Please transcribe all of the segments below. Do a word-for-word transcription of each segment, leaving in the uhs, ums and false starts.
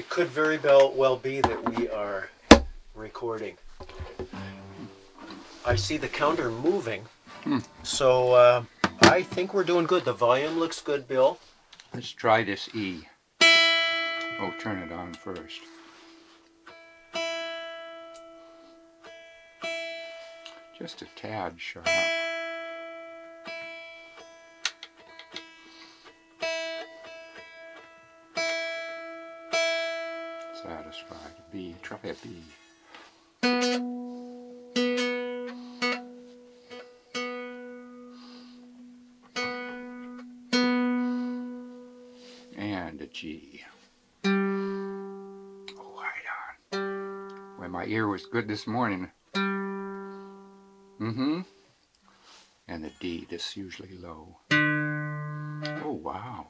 it could very well be that we are recording. I see the counter moving, hmm. so uh, I think we're doing good. The volume looks good, Bill. Let's try this E. Oh, turn it on first. Just a tad sharp. Satisfied. B. Try a B. And a G. Oh, right on. Well, my ear was good this morning. Mm-hmm. And the D, this is usually low. Oh, wow.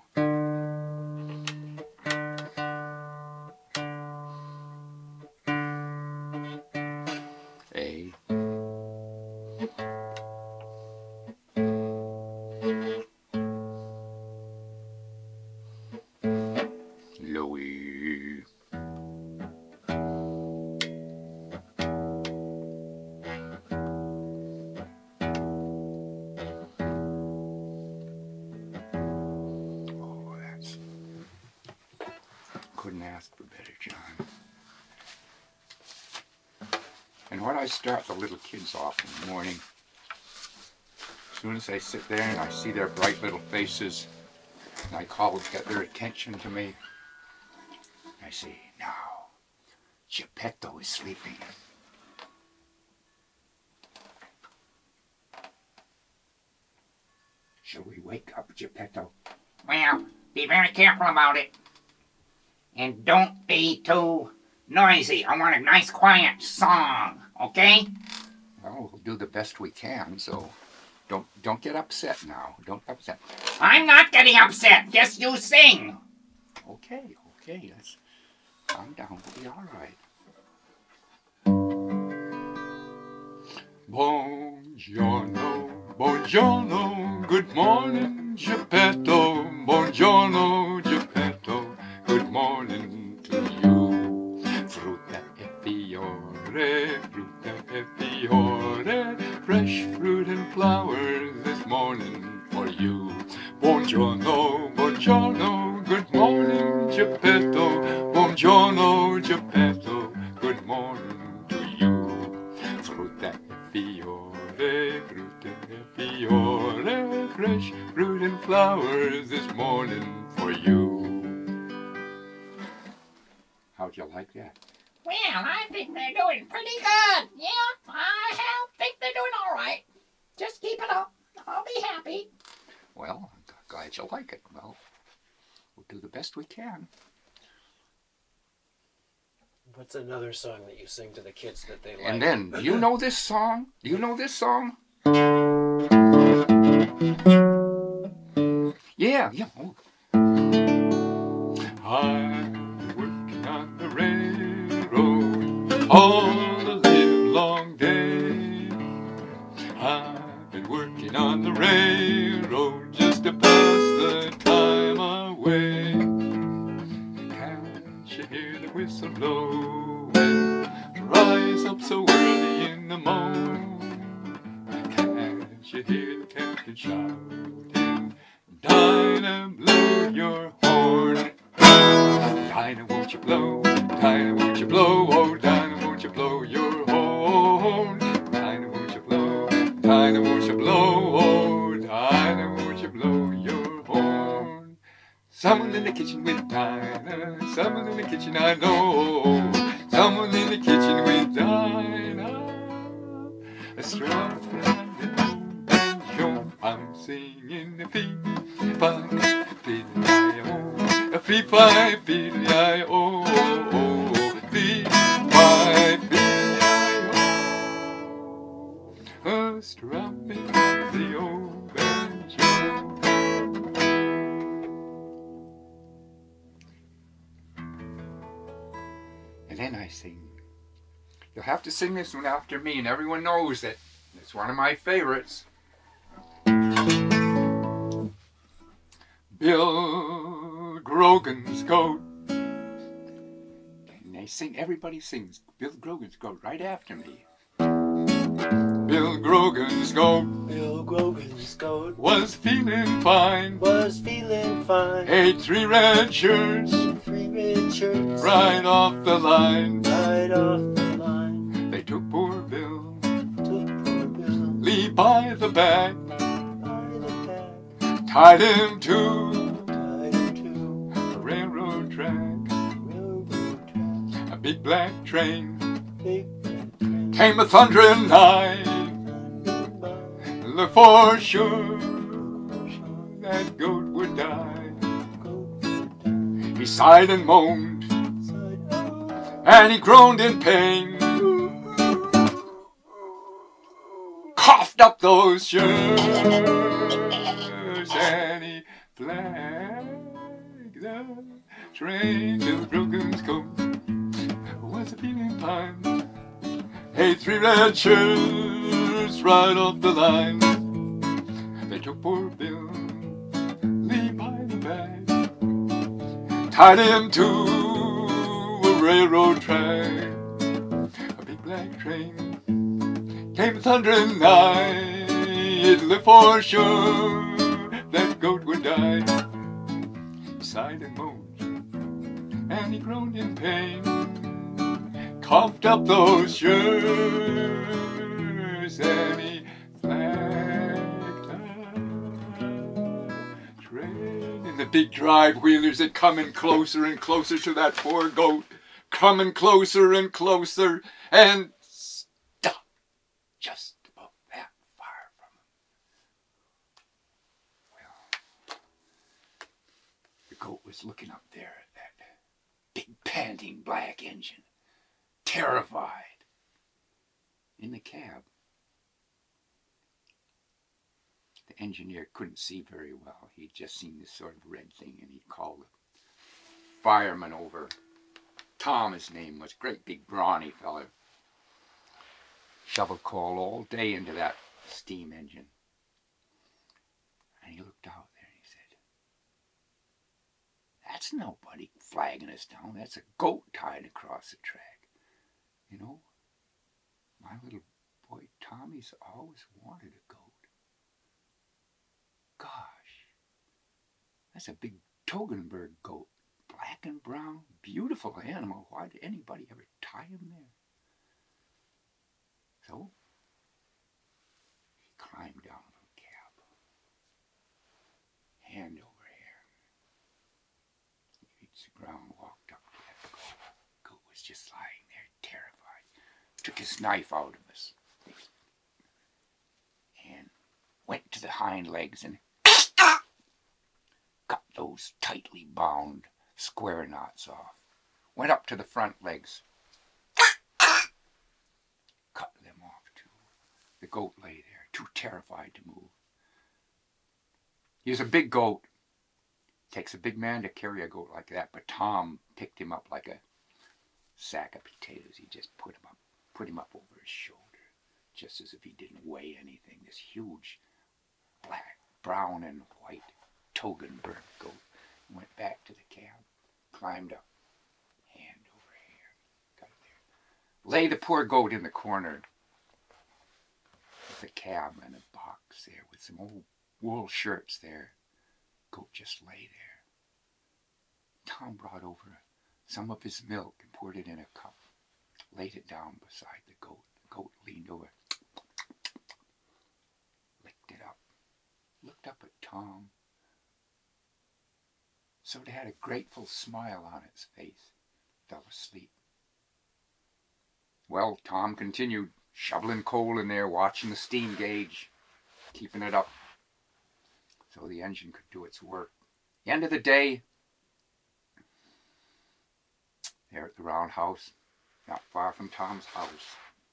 A. Low E. Couldn't ask for better, John. And when I start the little kids off in the morning, as soon as I sit there and I see their bright little faces, and I call to get their attention to me, I say, now, Geppetto is sleeping. Shall we wake up Geppetto? Well, be very careful about it. And don't be too noisy. I want a nice quiet song, okay? Well, we'll do the best we can, so don't don't get upset now. Don't upset. I'm not getting upset. Just you sing. Okay, okay, let's calm down. We'll be all right. Buongiorno, buongiorno, good morning, Geppetto. Buongiorno, Geppetto, good morning to you. Frutta e fiore, frutta e fiore, fresh fruit and flowers this morning for you. Buongiorno, buongiorno, good morning, Geppetto. Buongiorno, Geppetto, good morning to you. Frutta e fiore, frutta e fiore, fresh fruit and flowers this morning for you. How'd you like that? Well, I think they're doing pretty good. Yeah, I have, think they're doing all right. Just keep it up. I'll be happy. Well, I'm glad you like it. Well, we'll do the best we can. What's another song that you sing to the kids that they like? And then, do you know this song? Do you know this song? Yeah, yeah. Oh. I'm working on the railroad all the live long day. I've been working on the railroad just to pass the time away. Can't you hear the whistle blowing? Rise up so early in the morning. Can't you hear the captain shouting? Dinah, blow your horn. Dinah, won't you blow? Dinah, won't you blow? Oh, Dinah, won't you blow your horn? Dinah, won't you blow? Dinah, won't you blow? Oh, Dinah, won't you blow your horn? Someone in the kitchen with Dinah. Someone in the kitchen I know. Someone in the kitchen with Dinah. A strong banjo. I'm singing a fee, fi, fiddle-I-o. A fee, fi, fiddle-I-o. Fee, fi, fiddle-I-o. A strumming the old banjo. And then I sing. You'll have to sing this one after me, and everyone knows it. It's one of my favorites. Bill Grogan's coat sing, everybody sings. Bill Grogan's goat right after me. Bill Grogan's goat. Bill Grogan's goat Was feeling fine. was feeling fine. Ate three red shirts. Three red shirts Right off the line. right off the line. They took poor Bill. Took poor Bill Lee by the back. by the back. Tied him to Tied him to a railroad track. railroad track. A big black train Big black train came a thundering high. thundering by. Look for sure that goat would die. Goat would die. He sighed and moaned, Side oh, and he groaned in pain. Coughed up those shirts, and he flagged the train. Bill Grogan's coat was feeling fine. Hey, three red shirts right off the line. They took poor Bill, Lee by the back, tied him to a railroad track. A big black train came thundering nigh. It looked for sure that goat would die. He sighed and moaned, and he groaned in pain. Coughed up those shirts, and he flagged a train. And the big drive wheelers had coming closer and closer to that poor goat, coming closer and closer, and stopped just about that far from him. Well, the goat was looking up there at that big panting black engine, terrified. In the cab, the engineer couldn't see very well. He'd just seen this sort of red thing, and he called the fireman over. Tom, his name was, great big brawny fella. Shovel coal all day into that steam engine. And he looked out there and he said, "That's nobody flagging us down. That's a goat tied across the track. You know, my little boy Tommy's always wanted a goat. Gosh, that's a big Toggenburg goat. Black and brown, beautiful animal. Why did anybody ever tie him there?" So, he climbed down from the cab, hand over hand. He reached the ground, walked up to that goat. Goat was just lying there, terrified. Took his knife out of us and went to the hind legs and cut those tightly bound square knots off. Went up to the front legs, cut them off too. The goat lay there, too terrified to move. He was a big goat. Takes a big man to carry a goat like that, but Tom picked him up like a sack of potatoes. He just put him up, put him up over his shoulder, just as if he didn't weigh anything. This huge black, brown, and white Toggenburg goat. Went back to the cab, climbed up, hand over hand, got there. Lay the poor goat in the corner with a cab and a box there with some old wool shirts there. Goat just lay there. Tom brought over some of his milk and poured it in a cup, laid it down beside the goat. The goat leaned over, licked it up, looked up at Tom, so it had a grateful smile on its face, fell asleep. Well, Tom continued shoveling coal in there, watching the steam gauge, keeping it up so the engine could do its work. The end of the day, there at the roundhouse, not far from Tom's house,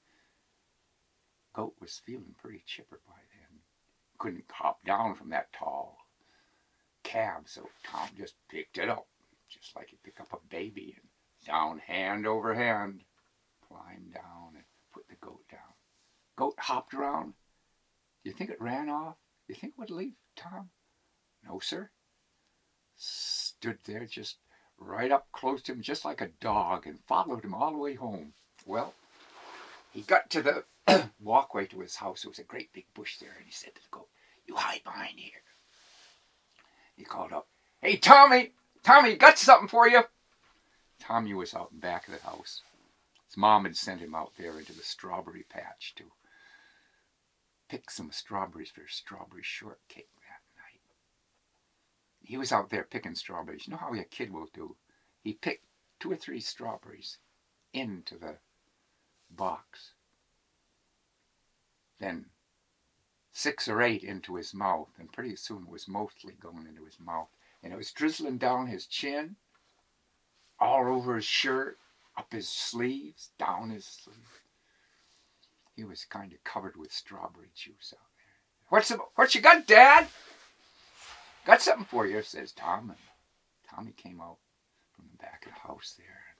Goat was feeling pretty chipper by then. Couldn't hop down from that tall cab, so Tom just picked it up, just like you pick up a baby, and down hand over hand, climbed down and put the goat down. Goat hopped around. Do you think it ran off? Do you think it would leave Tom? No, sir. Stood there just right up close to him just like a dog and followed him all the way home. Well, he got to the walkway to his house. There was a great big bush there, and he said to the goat, "You hide behind here." He called up, "Hey, Tommy, Tommy, got something for you." Tommy was out in back of the house. His mom had sent him out there into the strawberry patch to pick some strawberries for strawberry shortcake that night. He was out there picking strawberries. You know how a kid will do? He picked two or three strawberries into the box. Then six or eight into his mouth, and pretty soon it was mostly going into his mouth. And it was drizzling down his chin, all over his shirt, up his sleeves, down his sleeves. He was kind of covered with strawberry juice out there. What's the, what you got, Dad? Got something for you, says Tom. And Tommy came out from the back of the house there and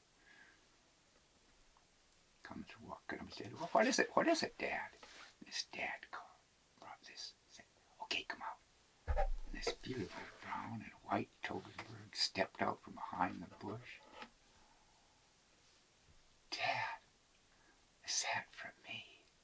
come to walk at him and said, "Well, what is it? What is it, Dad?" And his dad called, brought this, said, "Okay, come out." And this beautiful brown and white Toggenburg stepped out from behind the bush. "Dad, is that for me?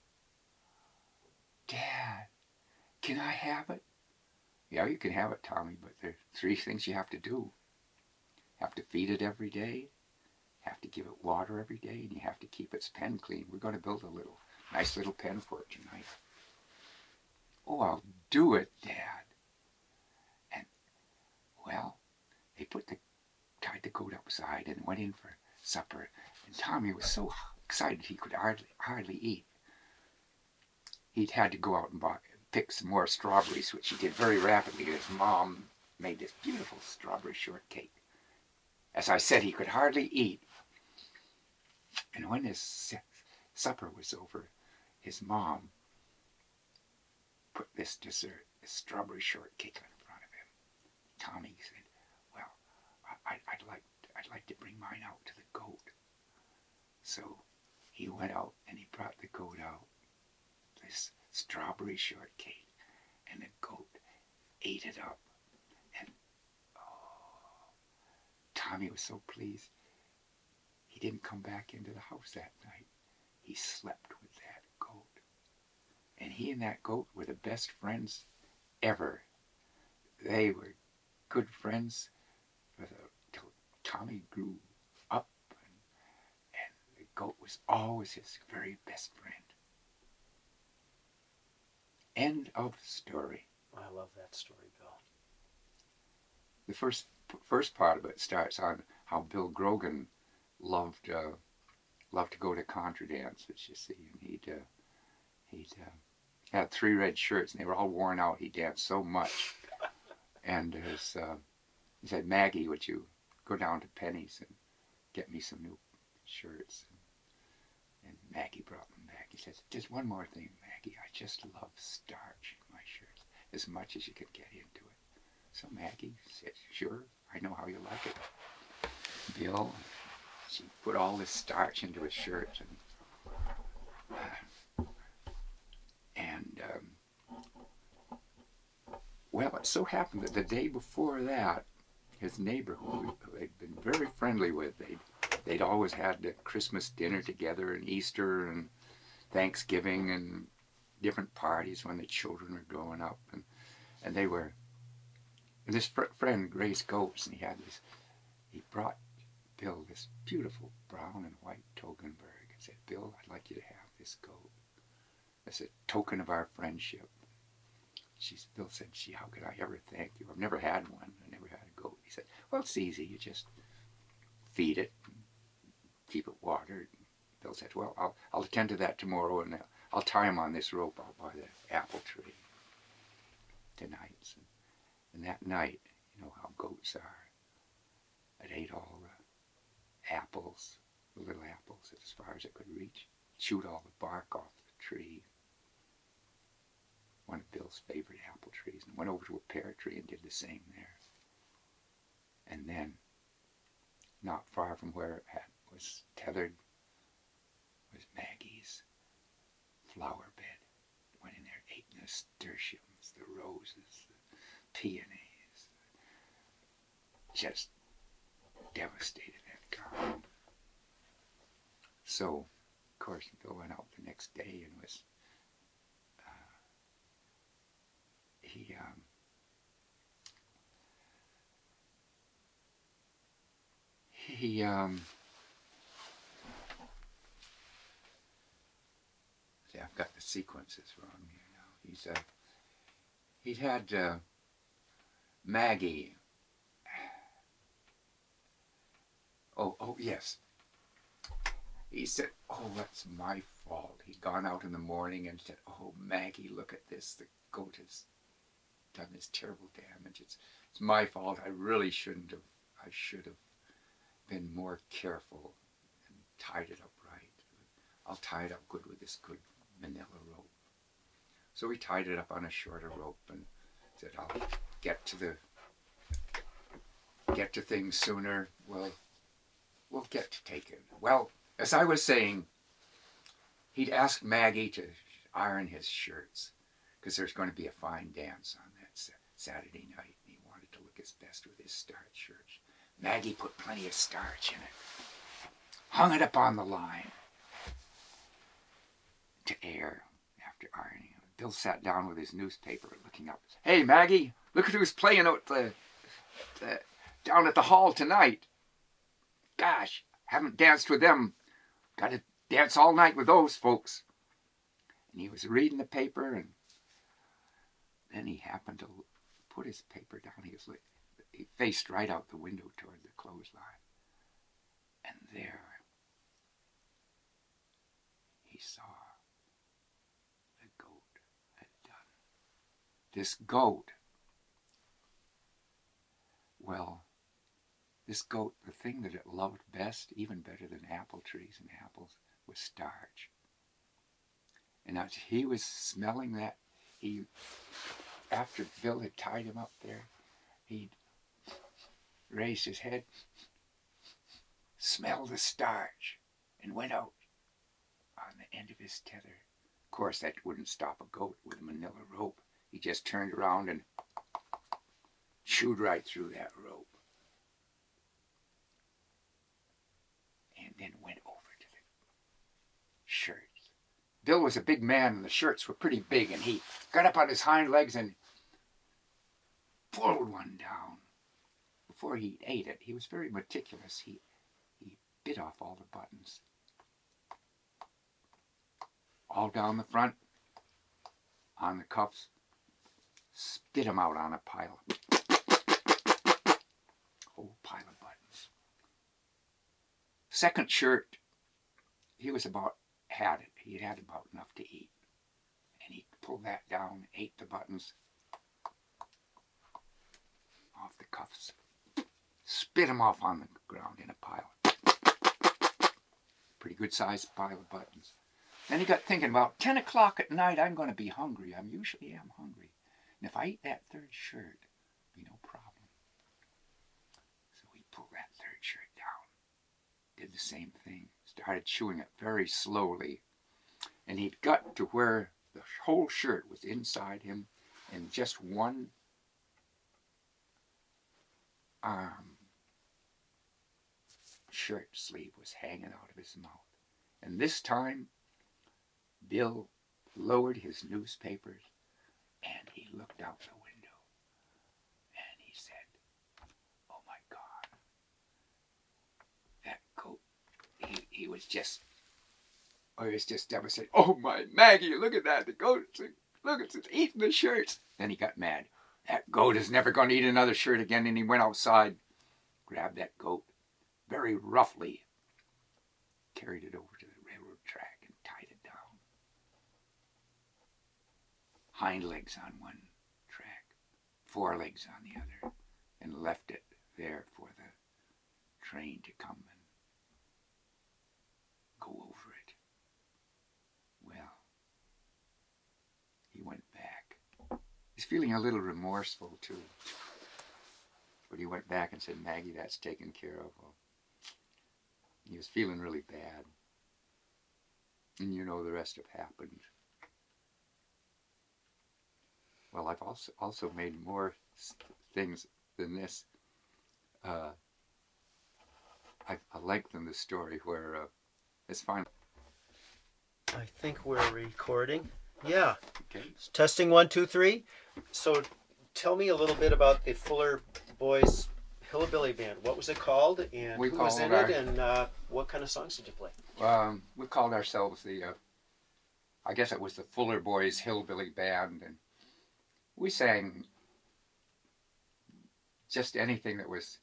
Dad, can I have it?" "Yeah, you can have it, Tommy, but there are three things you have to do. You have to feed it every day, have to give it water every day, and you have to keep its pen clean. We're going to build a little, nice little pen for it tonight." "Oh, I'll do it, Dad." And, well, they put the, tied the goat outside and went in for supper. And Tommy was so excited he could hardly, hardly eat. He'd had to go out and buy, pick some more strawberries, which he did very rapidly. His mom made this beautiful strawberry shortcake. As I said, he could hardly eat. And when his supper was over, his mom put this dessert, this strawberry shortcake, in front of him. Tommy said, "Well, I, I'd like, I'd like to bring mine out to the goat." So he went out and he brought the goat out this strawberry shortcake, and the goat ate it up. And oh, Tommy was so pleased. He didn't come back into the house that night. He slept with that goat. And he and that goat were the best friends ever. They were good friends till Tommy grew up, and, and the goat was always his very best friend. End of story. I love that story, Bill. The first first part of it starts on how Bill Grogan loved uh, loved to go to contra dances. You see, and he'd uh, he'd uh, had three red shirts, and they were all worn out. He danced so much, and his uh, he said, "Maggie, would you go down to Penny's and get me some new shirts?" And, and Maggie brought them back. He says, "Just one more thing, Maggie. I just love starch in my shirts as much as you can get into it." So Maggie said, "Sure, I know how you like it, Bill." She put all this starch into his shirt, and uh, and um, well, it so happened that the day before that, his neighbor, who they'd been very friendly with, they'd they'd always had the Christmas dinner together, and Easter and Thanksgiving and different parties when the children were growing up, and and they were. And this fr- friend raised goats, and he had this. He brought Bill this beautiful brown and white Toggenburg and said, "Bill, I'd like you to have this goat as a token of our friendship." She, Bill said, "Gee, how could I ever thank you? I've never had one. I never had a goat." He said, "Well, it's easy. You just feed it, and keep it watered." Bill said, "Well, I'll I'll attend to that tomorrow, and I'll tie him on this rope out by the apple tree tonight." And, and that night, you know how goats are. It ate all the apples, the little apples, as far as it could reach. Chewed all the bark off the tree. One of Bill's favorite apple trees, and went over to a pear tree and did the same there. And then, not far from where it had, was tethered, was Maggie's flower bed. Went in there, ate the nasturtiums, the roses, the peonies. Just devastated that car. So, of course, Bill went out the next day and was, uh, he, um, he, um, see, I've got the sequences wrong here now. He's, uh, he'd had, uh, Maggie. Oh, oh, yes. He said, oh, that's my fault. He'd gone out in the morning and said, oh, Maggie, look at this. The goat has done this terrible damage. It's, it's my fault. I really shouldn't have. I should have been more careful and tied it up right. I'll tie it up good with this good manila rope. So we tied it up on a shorter rope and said, I'll get to the, get to things sooner. We'll, we'll get to take it. Well, as I was saying, he'd asked Maggie to iron his shirts because there's going to be a fine dance on that Saturday night, and he wanted to look his best with his starch shirts. Maggie put plenty of starch in it, hung it up on the line to air after ironing. Bill sat down with his newspaper looking up. Hey, Maggie, look at who's playing out the, the, down at the hall tonight. Gosh, haven't danced with them. Got to dance all night with those folks. And he was reading the paper, and then he happened to put his paper down. He was like, he faced right out the window toward the clothesline. And there he saw the goat had done. This goat, well, this goat, the thing that it loved best, even better than apple trees and apples, was starch. And as he was smelling that, he, after Bill had tied him up there, he'd raised his head, smelled the starch, and went out on the end of his tether. Of course, that wouldn't stop a goat with a manila rope. He just turned around and chewed right through that rope. And then went over to the shirts. Bill was a big man, and the shirts were pretty big, and he got up on his hind legs and pulled one down. Before he ate it, he was very meticulous. He, he bit off all the buttons. All down the front, on the cuffs, spit them out on a pile. Whole pile of buttons. Second shirt, he was about, had it. He had about enough to eat. And he pulled that down, ate the buttons off the cuffs, spit them off on the ground in a pile. Pretty good sized pile of buttons. Then he got thinking, about ten o'clock at night, I'm going to be hungry. I usually am hungry. And if I eat that third shirt, it'll be no problem. So he pulled that third shirt down, did the same thing, started chewing it very slowly. And he'd got to where the whole shirt was inside him, and just one arm shirt sleeve was hanging out of his mouth. And this time, Bill lowered his newspapers and he looked out the window and he said, oh my God, that goat, he, he was just, oh, he was just devastated. Oh my Maggie, look at that, the goat, look, it's eating the shirts. Then he got mad. That goat is never going to eat another shirt again. And he went outside, grabbed that goat very roughly, carried it over to the railroad track and tied it down. Hind legs on one track, forelegs on the other, and left it there for the train to come and go over it. Well, he went back. He's feeling a little remorseful too. But he went back and said, Maggie, that's taken care of. Well, he was feeling really bad. And you know the rest have happened. Well, I've also also made more things than this. Uh, I, I lengthened the story where uh, it's fine. I think we're recording. Yeah. Okay. Testing one, two, three. So tell me a little bit about the Fuller Boys Hillbilly Band. What was it called, and We who was called in our- it, and uh, what kind of songs did you play? Um, we called ourselves the, uh, I guess it was the Fuller Boys Hillbilly Band, and we sang just anything that was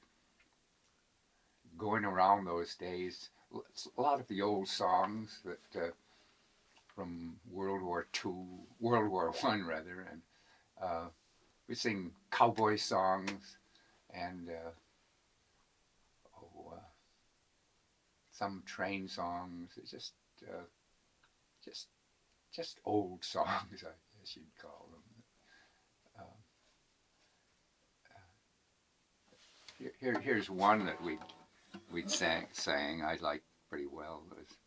going around those days. A lot of the old songs that uh, from World War Two, World War One rather, and uh, we sing cowboy songs and uh, oh, uh, some train songs. It's just, uh, just, just old songs, I guess you'd call them. Um, uh, here, here, here's one that we we sang, sang. I like pretty well. It was,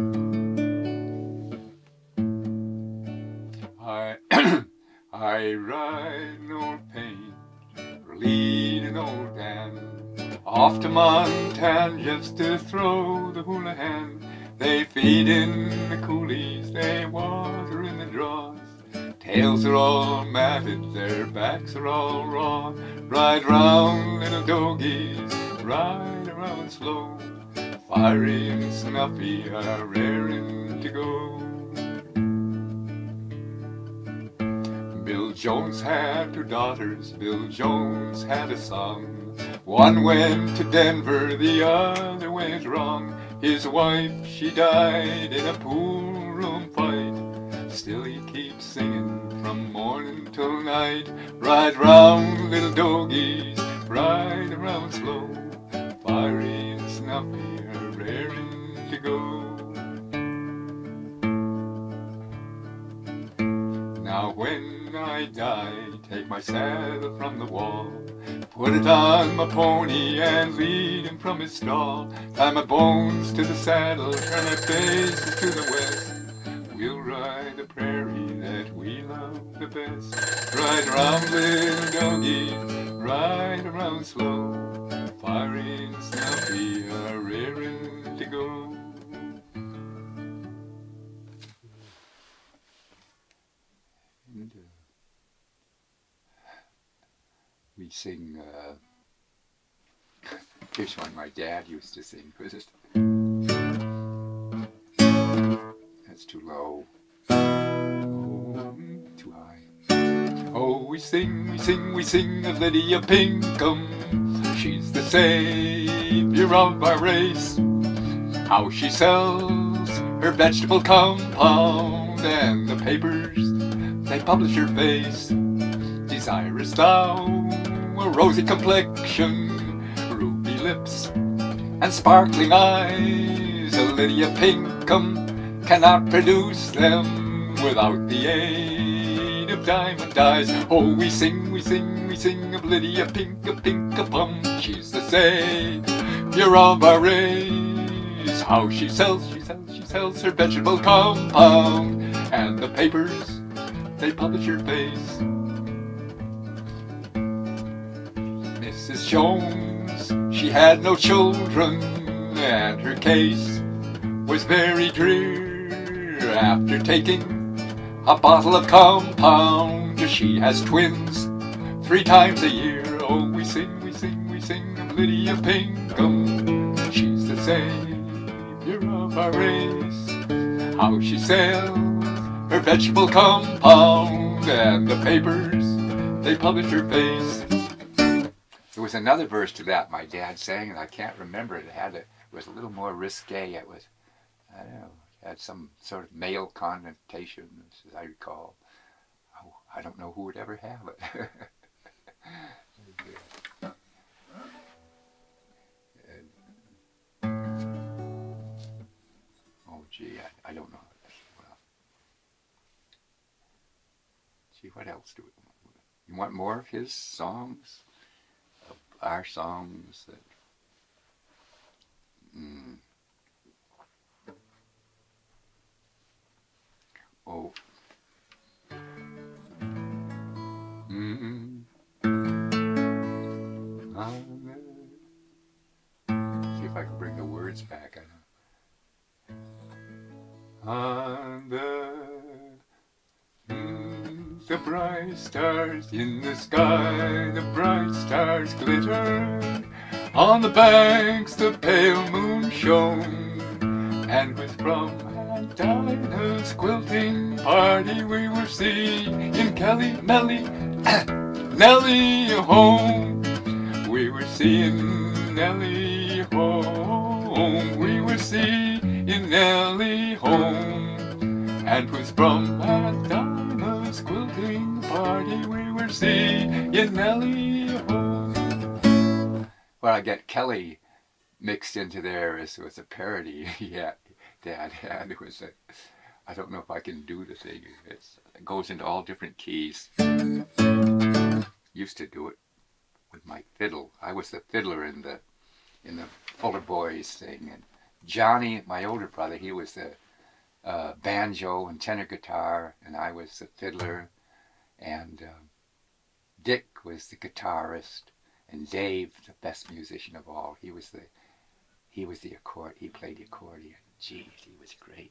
I I ride an old paint, or lead an old Dan, off to Montana just to throw the houlihan. They feed in the coulees, they water in the draws. Tails are all matted, their backs are all raw. Ride round little dogies, ride around slow. Fiery and snuffy are raring to go. Bill Jones had two daughters, Bill Jones had a son. One went to Denver, the other went wrong. His wife, she died in a pool room fight. Still he keeps singing from morning till night. Ride round little dogies, ride around slow. Fiery and snuffy are raring to go. Now when I die, take my saddle from the wall, put it on my pony and lead him from his stall. Tie my bones to the saddle, turn our faces to the west. We'll ride the prairie that we love the best. Ride around little doggy, ride around slow. Fiery and snuffy are raring to go. And, uh, we sing, uh, here's one my dad used to sing. Was it? That's too low. Oh, too high. Oh, we sing, we sing, we sing of Lydia Pinkham. She's the savior of our race. How she sells her vegetable compound, and the papers, they publish her face. Desirous thou, a rosy complexion, ruby lips, and sparkling eyes. A Lydia Pinkham cannot produce them without the aid of diamond dyes. Oh, we sing, we sing, we sing of Lydia Pinkham, Pinkham. She's the savior of our race. How she sells, she sells, she sells her vegetable compound, and the papers, they publish her face. Missus Jones, she had no children, and her case was very drear. After taking a bottle of compound, she has twins three times a year. Oh, we sing, we sing, we sing of Lydia Pinkham. She's the savior of our race. How she sells her vegetable compound, and the papers, they publish her face. There was another verse to that my dad sang, and I can't remember it. It had a, it was a little more risque. It was, I don't know, it had some sort of male connotation, as I recall. Oh, I don't know who would ever have it. Oh, gee, I, I don't know. Well, gee, what else do we want? You want more of his songs? Of our songs? That, mm. Oh. Mm-mm. See if I can bring the on the mm, the bright stars in the sky, the bright stars glitter. On the banks the pale moon shone, and with from and Dinah's quilting party we were singing Kelly Melly Nellie home. We were seeing Nellie home. We were seeing Nellie home. And 'twas from Aunt Dinah's quilting party we were seeing Nellie home. Well, I get Kelly mixed into there as was a parody. Yeah, Dad had. It was a, I don't know if I can do the thing. It's, it goes into all different keys. Used to do it with my fiddle. I was the fiddler in the in the Fuller Boys thing, and Johnny, my older brother, he was the uh, banjo and tenor guitar, and I was the fiddler, and uh, Dick was the guitarist, and Dave, the best musician of all, he was the he was the accord. He played the accordion. Geez, he was great.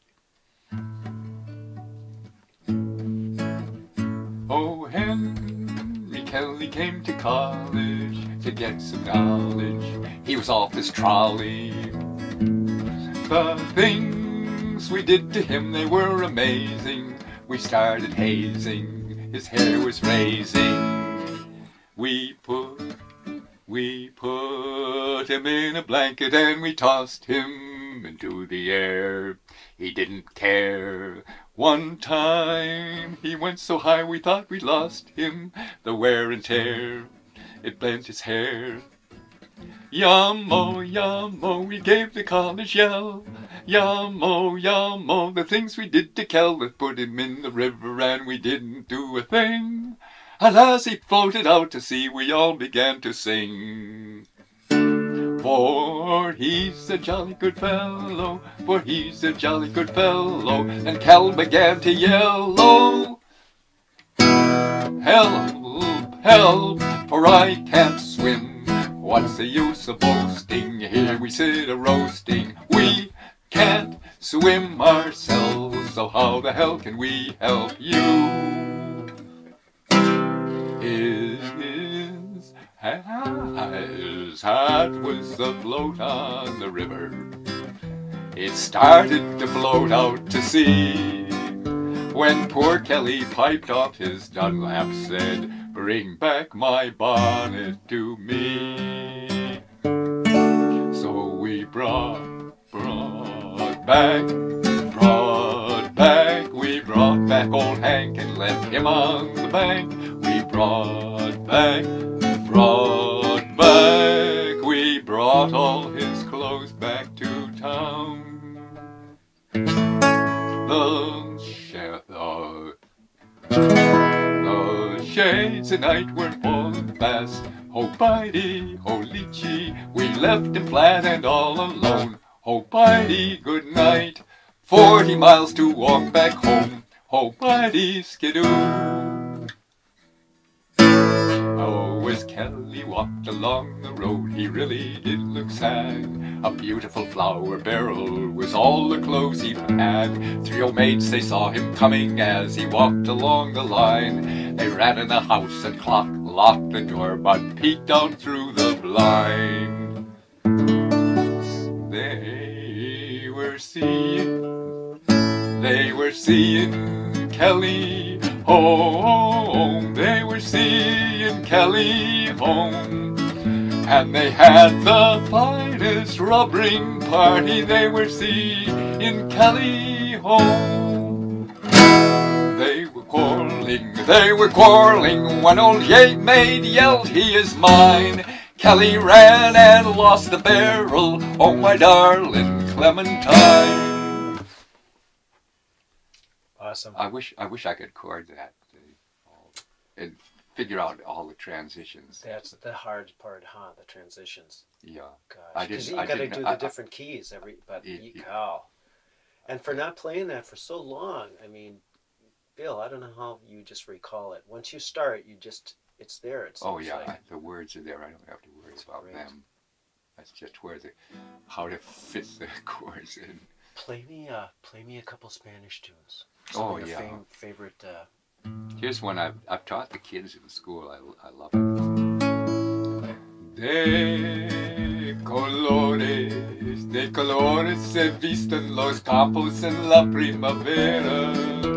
Oh, Henry Kelly came to college to get some knowledge. He was off his trolley. The things we did to him, they were amazing. We started hazing, his hair was raising. We put, we put him in a blanket and we tossed him into the air. He didn't care. One time he went so high we thought we lost him. The wear and tear, it bent his hair. Yummo, yummo, we gave the college yell. Yummo, yummo, the things we did to Kel that put him in the river and we didn't do a thing. And as he floated out to sea, we all began to sing. For he's a jolly good fellow, for he's a jolly good fellow. And Kel began to yell, oh, help, help, for I can't swim. What's the use of boasting? Here we sit a-roasting. We can't swim ourselves, so how the hell can we help you? His His hat was afloat on the river. It started to float out to sea, when poor Kelly piped off his Dunlap, said, bring back my bonnet to me. So we brought, brought back, brought back, we brought back old Hank and left him on the bank. We brought back, brought back, we brought all his clothes back to town. The sheriff, the, the shades at night were falling fast. Oh, bitey, oh, leechy, we left him flat and all alone. Oh, bitey, good night, forty miles to walk back home. Oh, bitey, skidoo. Oh, as Kelly walked along the road, he really did look sad. A beautiful flour barrel was all the clothes he had. Three old maids, they saw him coming as he walked along the line. They ran in the house and clock locked the door, but peeked out through the blind. They were seeing, they were seeing Kelly home. They were seeing Kelly home. And they had the finest rubbering party. They were seeing Kelly home. They were quarreling, they were quarreling, when old Ye maid yelled, he is mine. Kelly ran and lost the barrel, oh my darling Clementine. Awesome. I wish I wish I could chord that uh, and figure out all the transitions. That's the hard part, huh? The transitions. Yeah. Gosh, I because didn't- you I got to didn't- do I- the I- different keys every. But It- ye it- cow, and for not playing that for so long, I mean, Bill, I don't know how you just recall it. Once you start, you just it's there. It's Oh it's yeah, like- I, the words are there. I don't have to worry That's about great. them. That's just where the how to fit the chords in. Play me, uh, play me a couple Spanish tunes. Some Oh, of your yeah. fam- favorite. Uh, Here's one I've, I've taught the kids in school. I, I love it. De colores, de colores se visten los campos en la primavera.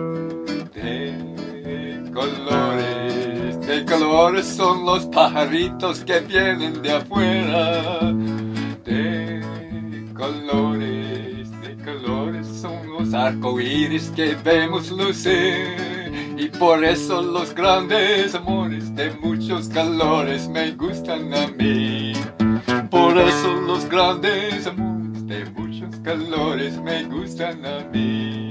De colores, de colores son los pajaritos que vienen de afuera. De colores, de colores son los arcoíris que vemos lucir. Y por eso los grandes amores de muchos colores me gustan a mí. Por eso los grandes amores de muchos colores me gustan a mí.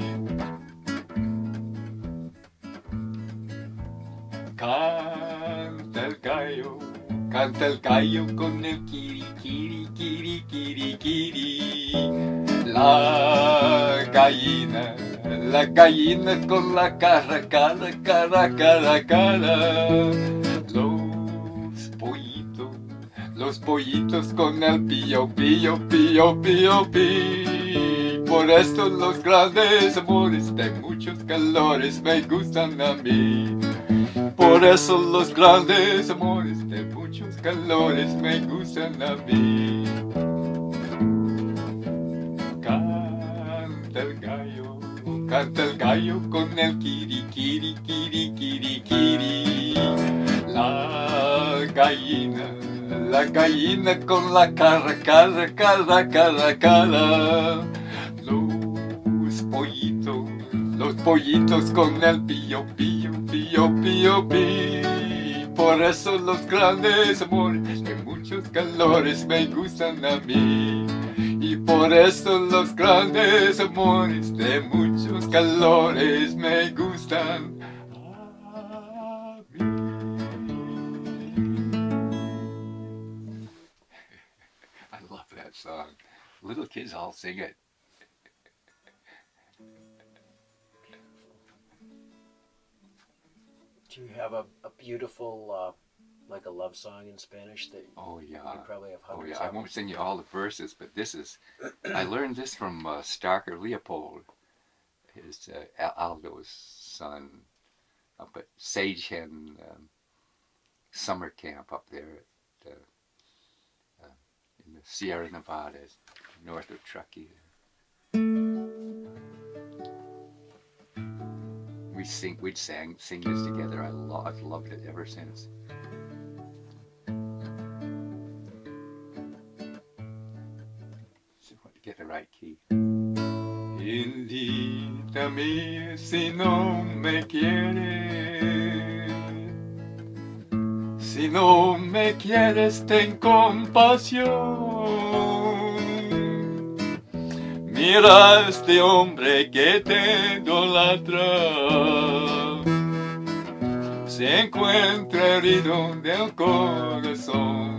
Canta el gallo, canta el gallo con el kiri, kiri, kiri, kiri, kiri. La gallina, la gallina con la cara, cara, cara, cara, cara. Los pollitos, los pollitos con el pío, pío, pío, pío, pío. Por esto los grandes amores de muchos colores me gustan a mí. Por eso los grandes amores de muchos colores me gustan a mí. Canta el gallo, canta el gallo con el kiri, kiri, kiri, kiri, kiri. La gallina, la gallina con la cara, cara, cara, cara, cara. Los pollitos, los pollitos con el pío, pío, pío, pío, pío. Por eso los grandes amores de muchos colores me gustan a mí. Y por eso los grandes amores de muchos colores me gustan a mí. I love that song. Little kids all sing it. do you have a, a beautiful, uh, like a love song in Spanish that Oh you yeah. probably have Oh hundreds yeah. I of? won't sing you all the verses, but this is. I learned this from uh, Starker Leopold, his uh, Al- Aldo's son, up at Sage Hen um, summer camp up there at, uh, uh, in the Sierra Nevadas, north of Truckee. We sing, we'd sang, sing this together. I lo- I've loved it ever since. So I want to get the right key. Invítame si no me quieres. Si no me quieres, ten compasión. Mira a este hombre que te idolatra. Se encuentra herido del corazón.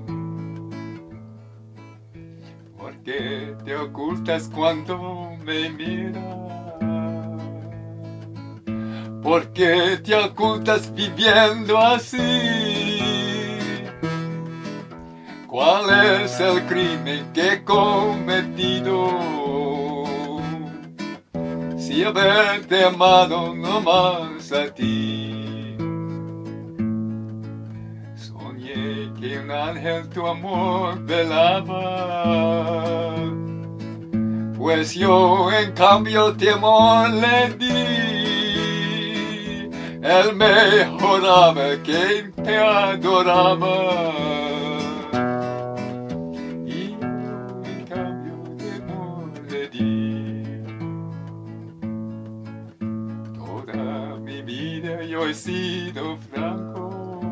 ¿Por qué te ocultas cuando me miras? ¿Por qué te ocultas viviendo así? ¿Cuál es el crimen que he cometido? Si haberte amado no más a ti. Soñé que un ángel tu amor velaba, pues yo en cambio tu amor le di. Él me juraba que te adoraba, y yo en cambio tu amor le di. Toda mi vida yo he sido franco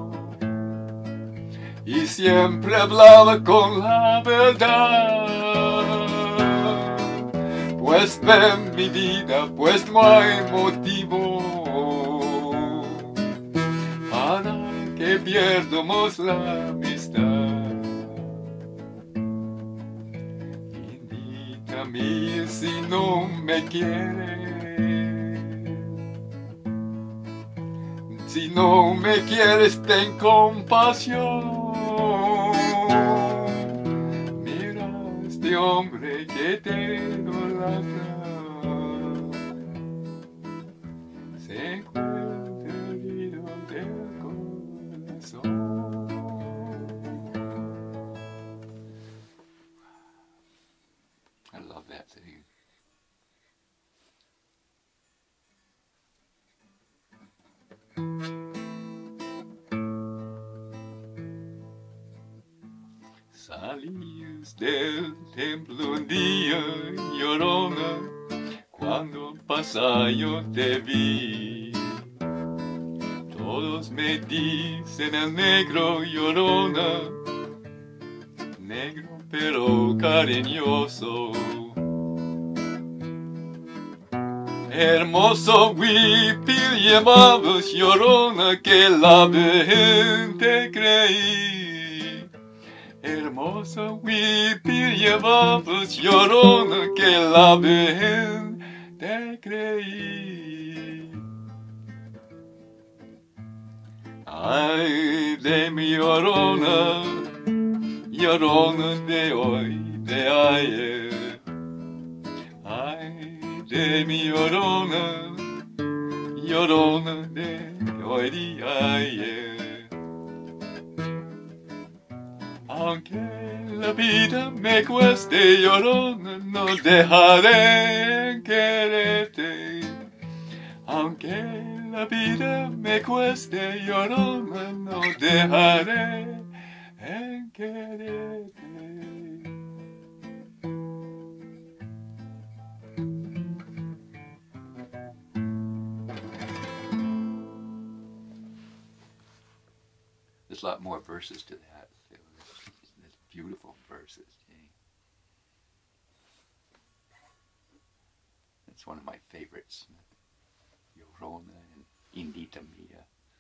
y siempre hablaba con la verdad. Pues ven mi vida, pues no hay motivo para que pierdamos la amistad. Invítame si no me quieres. Si no me quieres, ten compasión. Mira a este hombre que te idolatra. se encuentra herido del corazón. I love that thing. Salís del templo un día, llorona, cuando pasaba yo te vi. Todos me dicen el negro, llorona, negro pero cariñoso. Hermoso huipil llevabas, llorona, que la gente creí. Hermoso huipil llevabas, llorona, que la gente creí. Ay de mi llorona, llorona de hoy, de ayer. Ay de mi llorona, llorona de hoy, de ayer. Aunque la vida me cueste, llorona, no dejaré quererte. Aunque la vida me cueste, llorona, no dejaré en quererte. There's a lot more verses to that. There's beautiful verses. Gee. It's one of my favorites. Llorona and Indita Mia.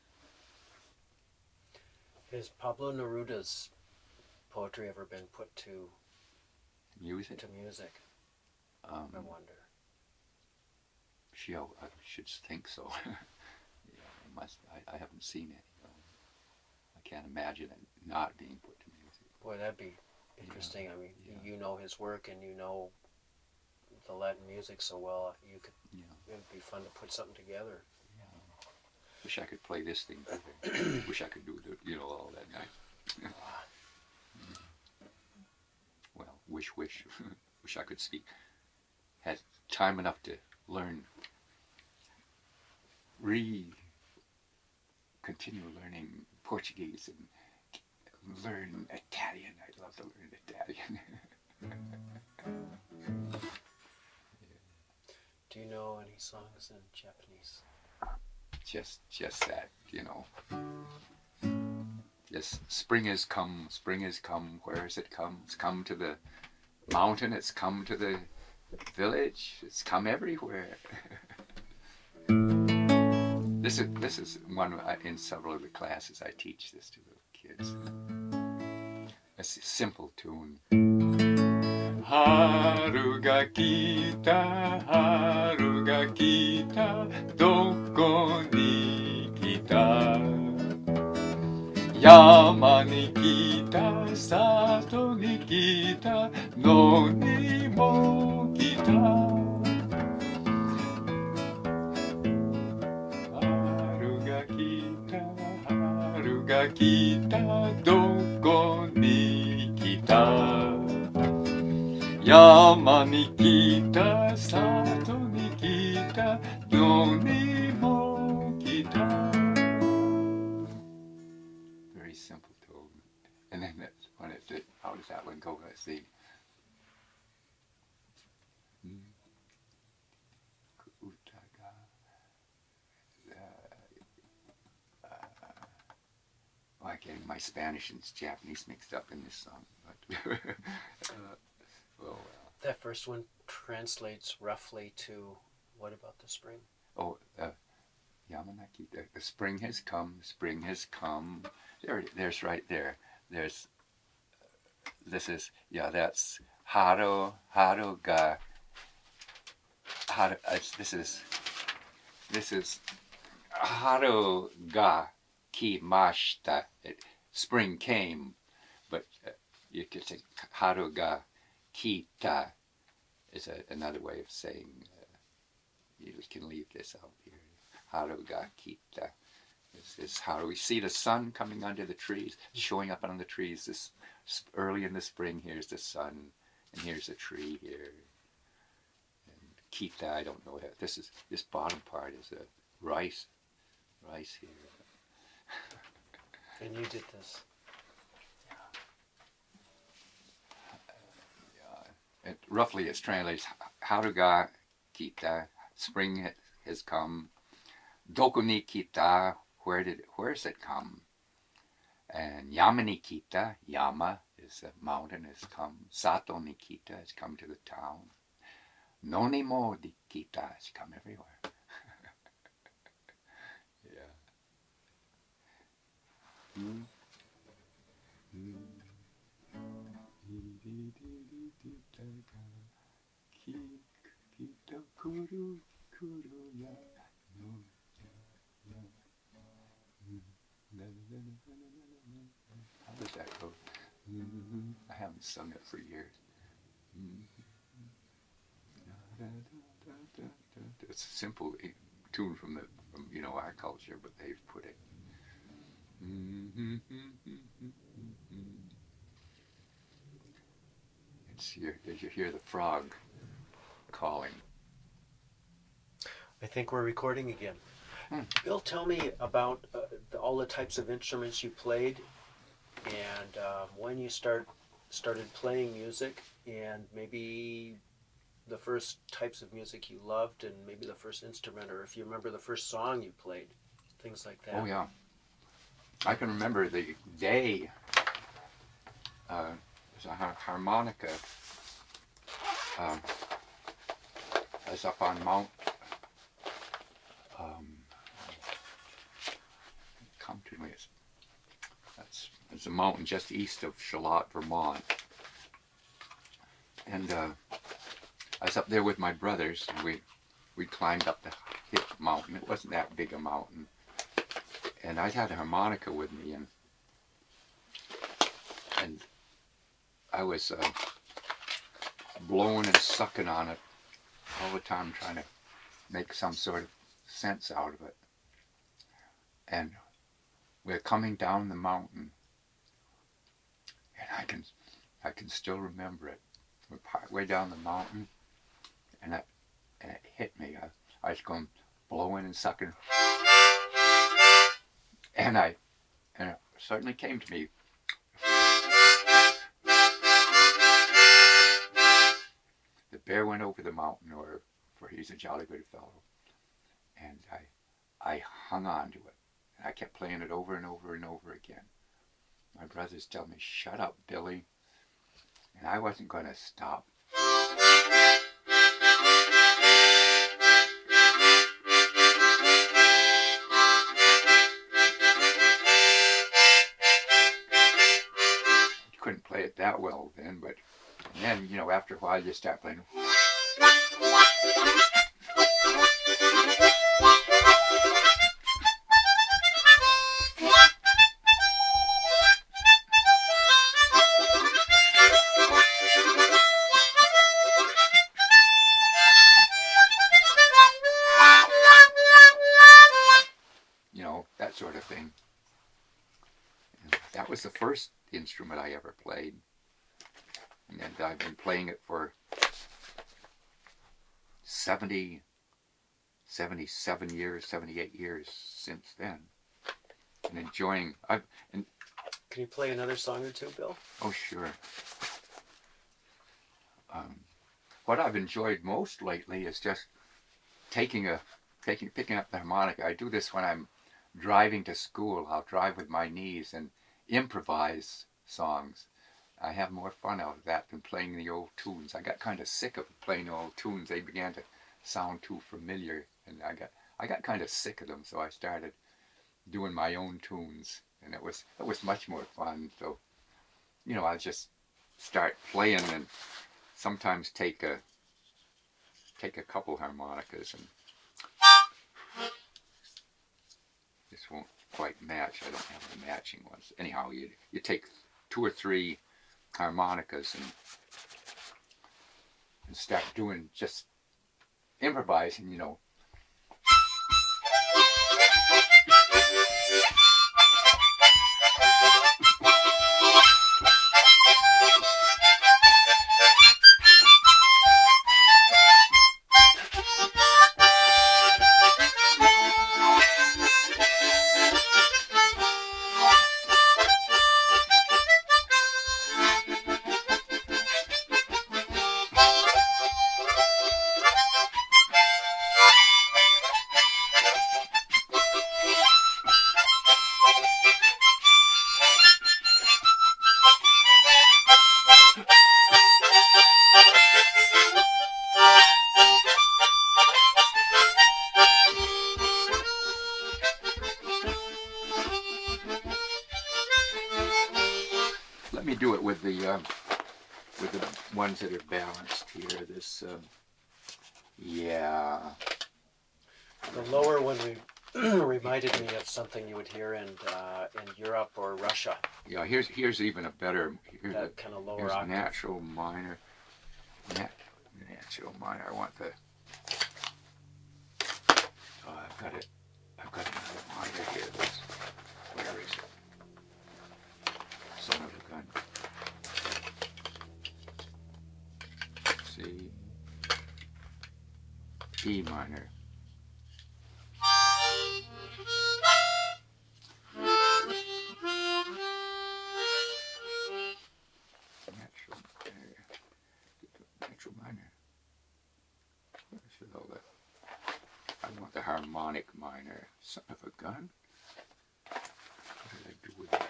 Has Pablo Neruda's poetry ever been put to Music? to music? Um, I wonder. She, oh, I should think so. Yeah, I must. I, I haven't seen it. You know. I can't imagine it not being put to music. Boy, that'd be interesting. I mean, Yeah. you know his work and you know the Latin music so well. You could. Yeah. It'd be fun to put something together. Yeah. Wish I could play this thing. Better. Wish I could do the, you know, all that night. Well, wish, wish, wish I could speak. Had time enough to learn, re, continue learning Portuguese and learn Italian. I'd love to learn Italian. Do you know any songs in Japanese? Just, just that, you know. Yes, spring has come, spring has come. Where has it come? It's come to the mountain, it's come to the village, it's come everywhere. This is this is one I, in several of the classes I teach this to the kids. It's a simple tune. Haru ga kita, haru ga kita, doko ni kita. Yama ni kita, sato ni kita, no ni mo kita. Haru ga kita, haru ga kita, doko ni kita. Yama ni kita, sato ni kita, no ni mo kita. Very simple tone. And then that's when it's it. How does that one go? Let's see. Utaga. Uh, oh, I'm getting my Spanish and Japanese mixed up in this song. But uh, Oh, well. That first one translates roughly to what about the spring? Oh, uh, Yamanaki, the, the spring has come, spring has come. There, there's right there. There's, this is, yeah, that's Haru, Haru ga, Haru, uh, this is, this is Haru ga kimashita. It, spring came, but uh, you could say Haru ga kita. is a, another way of saying, uh, you can leave this out here. Haruga kita is, is how do we see the sun coming under the trees, showing up on the trees this early in the spring. Here's the sun, and here's a tree here. And kita, I don't know, this is this bottom part is a rice, rice here. And you did this. It, roughly, it translates, Haruga kita, spring has come. Doku ni kita, where did where has it come? And Yama ni kita, Yama is a mountain, has come. Sato ni kita has come to the town. Noni mo di kita has come everywhere. Yeah. Hmm. Hmm. How does that go? I haven't sung it for years. It's a simple tune from the from you know our culture, but they've put it. It's here. Did you hear the frog calling? I think we're recording again. Hmm. Bill, tell me about uh, the, all the types of instruments you played, and uh, when you start started playing music, and maybe the first types of music you loved, and maybe the first instrument, or if you remember the first song you played, things like that. Oh yeah, I can remember the day. Uh, there's a har- harmonica. Um, I was up on Mount. Um, come to me. It's, that's it's a mountain just east of Charlotte, Vermont, and uh, I was up there with my brothers, and we we climbed up the hip mountain. It wasn't that big a mountain, and I had a harmonica with me, and and I was uh, blowing and sucking on it all the time, trying to make some sort of sense out of it. And we're coming down the mountain, and I can I can still remember it. We're partway down the mountain, and it, and it hit me. I, I was going blowing and sucking, and I and it suddenly came to me. The bear went over the mountain, or for he's a jolly good fellow, and I I hung on to it. And I kept playing it over and over and over again. My brothers tell me, "Shut up, Billy," and I wasn't going to stop. You couldn't play it that well then, but then, you know, after a while you start playing. You know, that sort of thing. And that was the first instrument I ever played. And I've been playing it for seventy, seventy-seven years, seventy-eight years since then. And enjoying, I've, and, Can you play another song or two, Bill? oh sure. Um, what I've enjoyed most lately is just taking a, taking, picking up the harmonica. I do this when I'm driving to school. I'll drive with my knees and improvise songs. I have more fun out of that than playing the old tunes. I got kind of sick of playing old tunes. They began to sound too familiar, and I got I got kind of sick of them. So I started doing my own tunes, and it was it was much more fun. So, you know, I just start playing, and sometimes take a take a couple harmonicas, and this won't quite match. I don't have the matching ones. Anyhow, you you take two or three harmonicas and and start doing just improvising, you know. Let me do it with the um, with the ones that are balanced here. This, um, yeah. The lower one re- reminded me of something you would hear in uh, in Europe or Russia. Yeah, here's here's even a better. Here's That a, kind of lower here's octave. natural minor. Nat, natural minor. I want the. Oh, I've got it. I've got another minor here. That's, where is it? Son of a gun. C. E minor. Natural minor. Natural minor. Where's all that? I want the harmonic minor. Son of a gun. What did I do with that?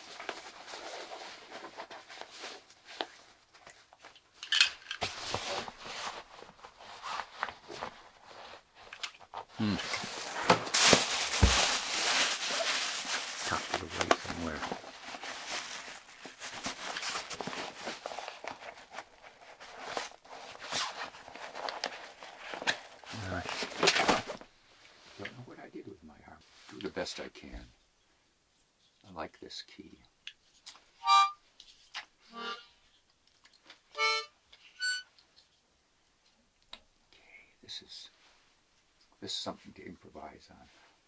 Hmm. Tucked it away somewhere. Right. Don't know what I did with my harp. Do the best I can. I like this key. Okay, this is this is something to improvise on.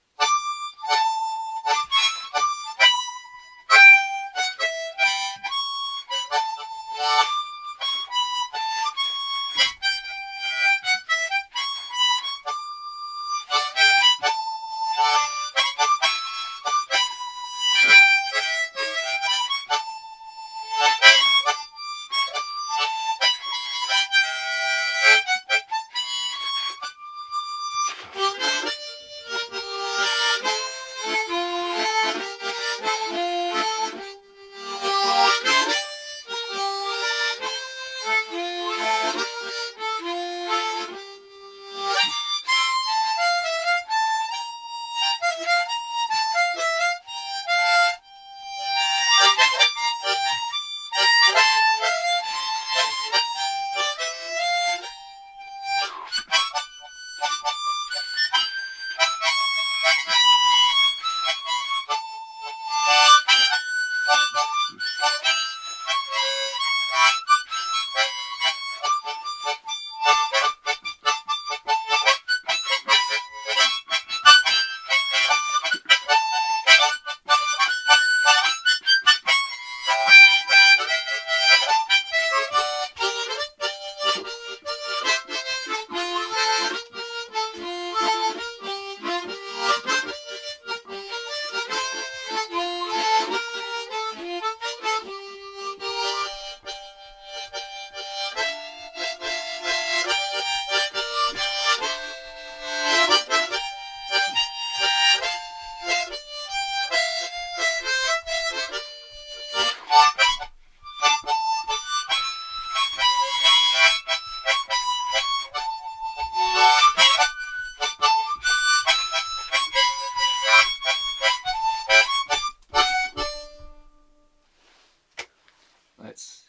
That's,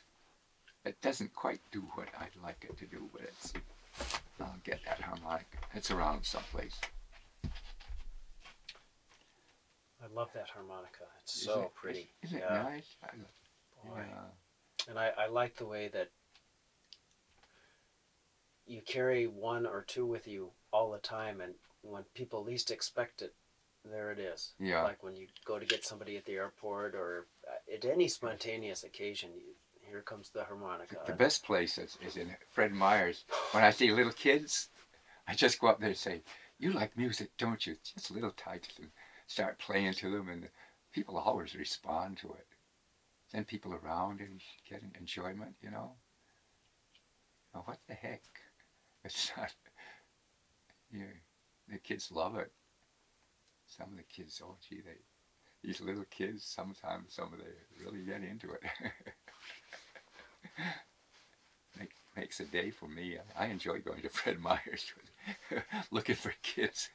it doesn't quite do what I'd like it to do, but it's, I'll get that harmonic. It's around someplace. I love that harmonica. It's Isn't so it- pretty. Isn't it Yeah. nice? I, Boy. yeah. And I, I like the way that you carry one or two with you all the time, and when people least expect it, there it is. Yeah. Like when you go to get somebody at the airport or at any spontaneous occasion, you, here comes the harmonica. The best place is, is in Fred Meyer's. When I see little kids, I just go up there and say, "You like music, don't you?" Just little titles and start playing to them, and people always respond to it. Then people around and get enjoyment, you know. Now, what the heck? It's not. Yeah, the kids love it. Some of the kids, oh gee, they, these little kids, sometimes some of they really get into it. Make, makes a day for me. I, I enjoy going to Fred Meyer's, looking for kids.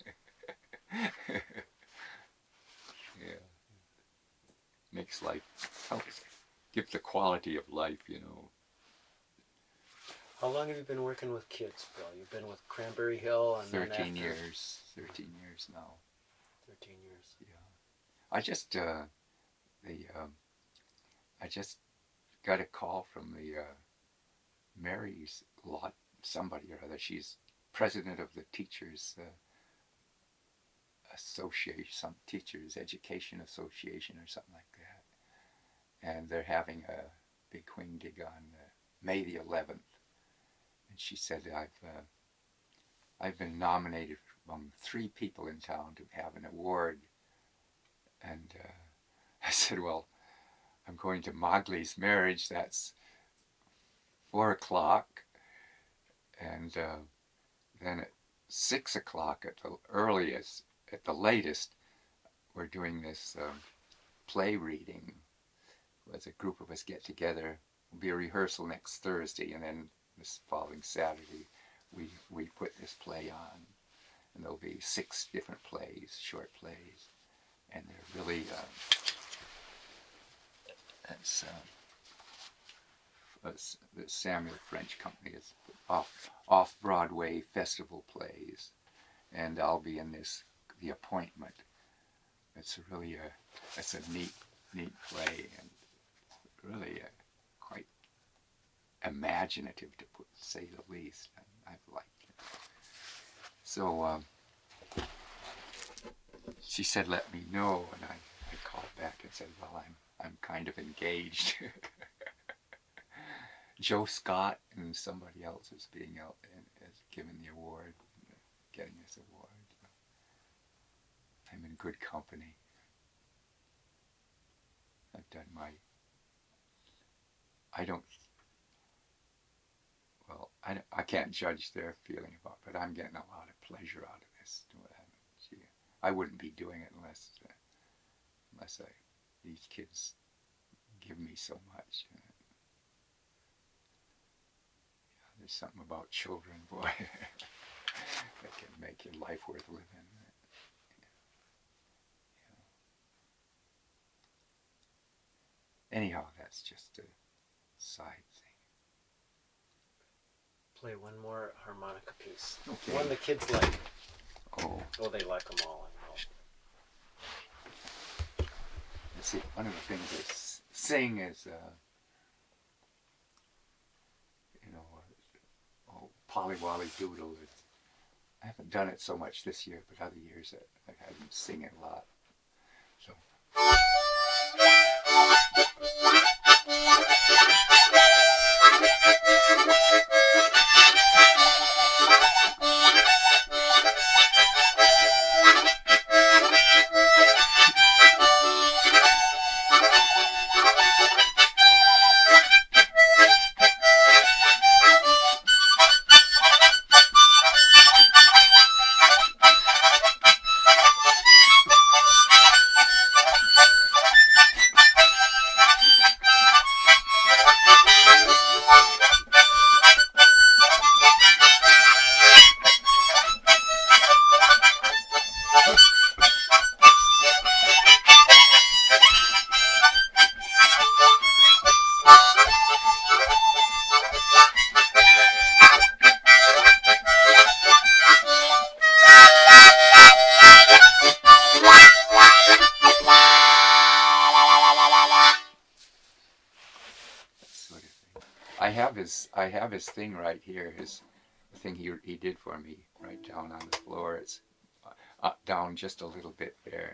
Yeah, makes life, helps, gives the quality of life, you know. How long have you been working with kids, Bill? You've been with Cranberry Hill and then Thirteen after- years, thirteen years now. Thirteen years. Yeah, I just uh, the um, I just got a call from the uh, Mary's lot, somebody or other. She's president of the teachers uh, association, some teachers education association or something like that, and they're having a big wingdig on uh, May the eleventh. And she said, I've uh, I've been nominated among three people in town to have an award. And uh, I said, well, I'm going to Mogley's Marriage. That's four o'clock. And uh, then at six o'clock at the earliest, at the latest, we're doing this um, play reading. As a group of us get together, it'll be a rehearsal next Thursday, and then this following Saturday, we we put this play on, and there'll be six different plays, short plays, and they're really uh, that's uh, that's the Samuel French Company is off off Broadway festival plays, and I'll be in this The Appointment. It's really a it's a neat neat play and really a, quite imaginative, to put, say the least. I, I've liked it. So um, she said, "Let me know," and I, I called back and said, "Well, I'm I'm kind of engaged." Joe Scott and somebody else is being out and is given the award, getting this award. I'm in good company. I've done my. I don't. Well, I, I can't judge their feeling about it, but I'm getting a lot of pleasure out of this. Gee, I wouldn't be doing it unless, uh, unless I, these kids give me so much. Uh, yeah, there's something about children, boy, that can make your life worth living. Yeah. Anyhow, that's just a side thing. Play one more harmonica piece. Okay. One the kids like. Oh, Oh, they like them all, I know. let's see. One of the things they s- sing is, uh, you know, uh, oh, Polly Wolly Doodle. Is, I haven't done it so much this year, but other years I, I've been singing a lot. So. I have his I have his thing right here, his thing he, he did for me, right down on the floor. It's uh, down just a little bit there.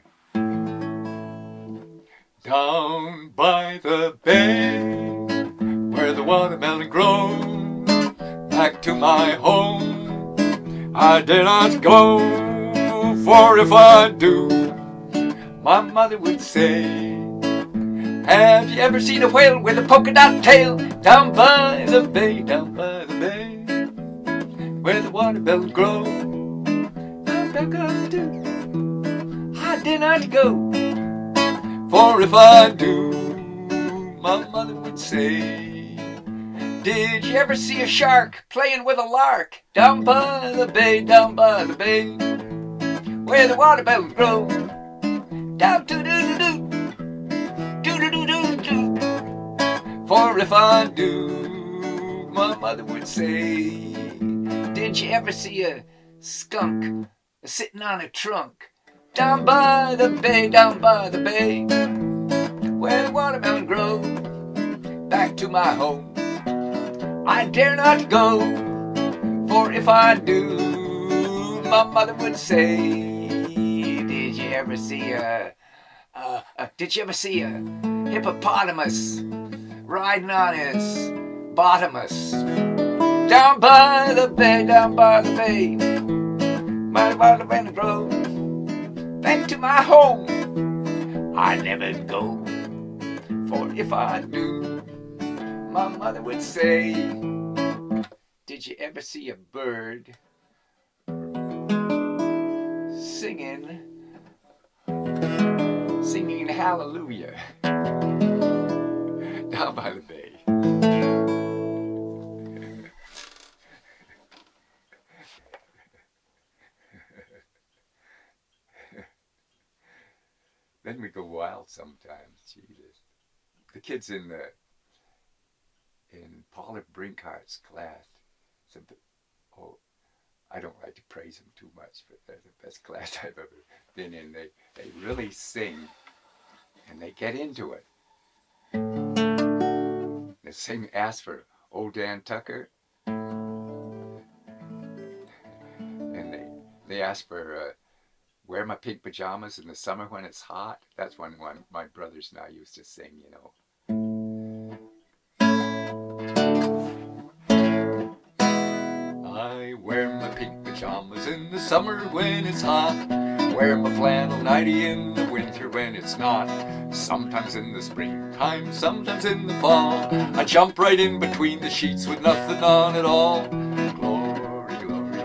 Down by the bay, where the watermelon grows, back to my home I dare not go, for if I do, my mother would say, have you ever seen a whale with a polka dot tail, down by the bay, down by the bay, where the watermelon grow? I'm not gonna do, I dare not go, for if I do, my mother would say, did you ever see a shark playing with a lark, down by the bay, down by the bay, where the watermelons grow? Down to do do do, do do do do do. For if I do, my mother would say, did you ever see a skunk sitting on a trunk, down by the bay, down by the bay, where the watermelon grows? Back to my home I dare not go, for if I do, my mother would say, did you ever see a, uh, uh, did you ever see a hippopotamus riding on his bottomus, down by the bay, down by the bay, where the watermelon grows? Back to my home I never go, for if I do, my mother would say, did you ever see a bird singing, singing hallelujah down by the bay? Then we go wild sometimes, Jesus. The kids in the in Paula Brinkhart's class, some, oh, I don't like to praise them too much, but they're the best class I've ever been in. They they really sing, and they get into it. They sing, ask for Old Dan Tucker, and they they ask for uh, Wear My Pink Pajamas in the Summer When It's Hot. That's one one my brothers and I used to sing, you know. I wear my pink pajamas in the summer when it's hot, wear my flannel nightie in the winter when it's not, sometimes in the springtime, sometimes in the fall, I jump right in between the sheets with nothing on at all. Glory, glory,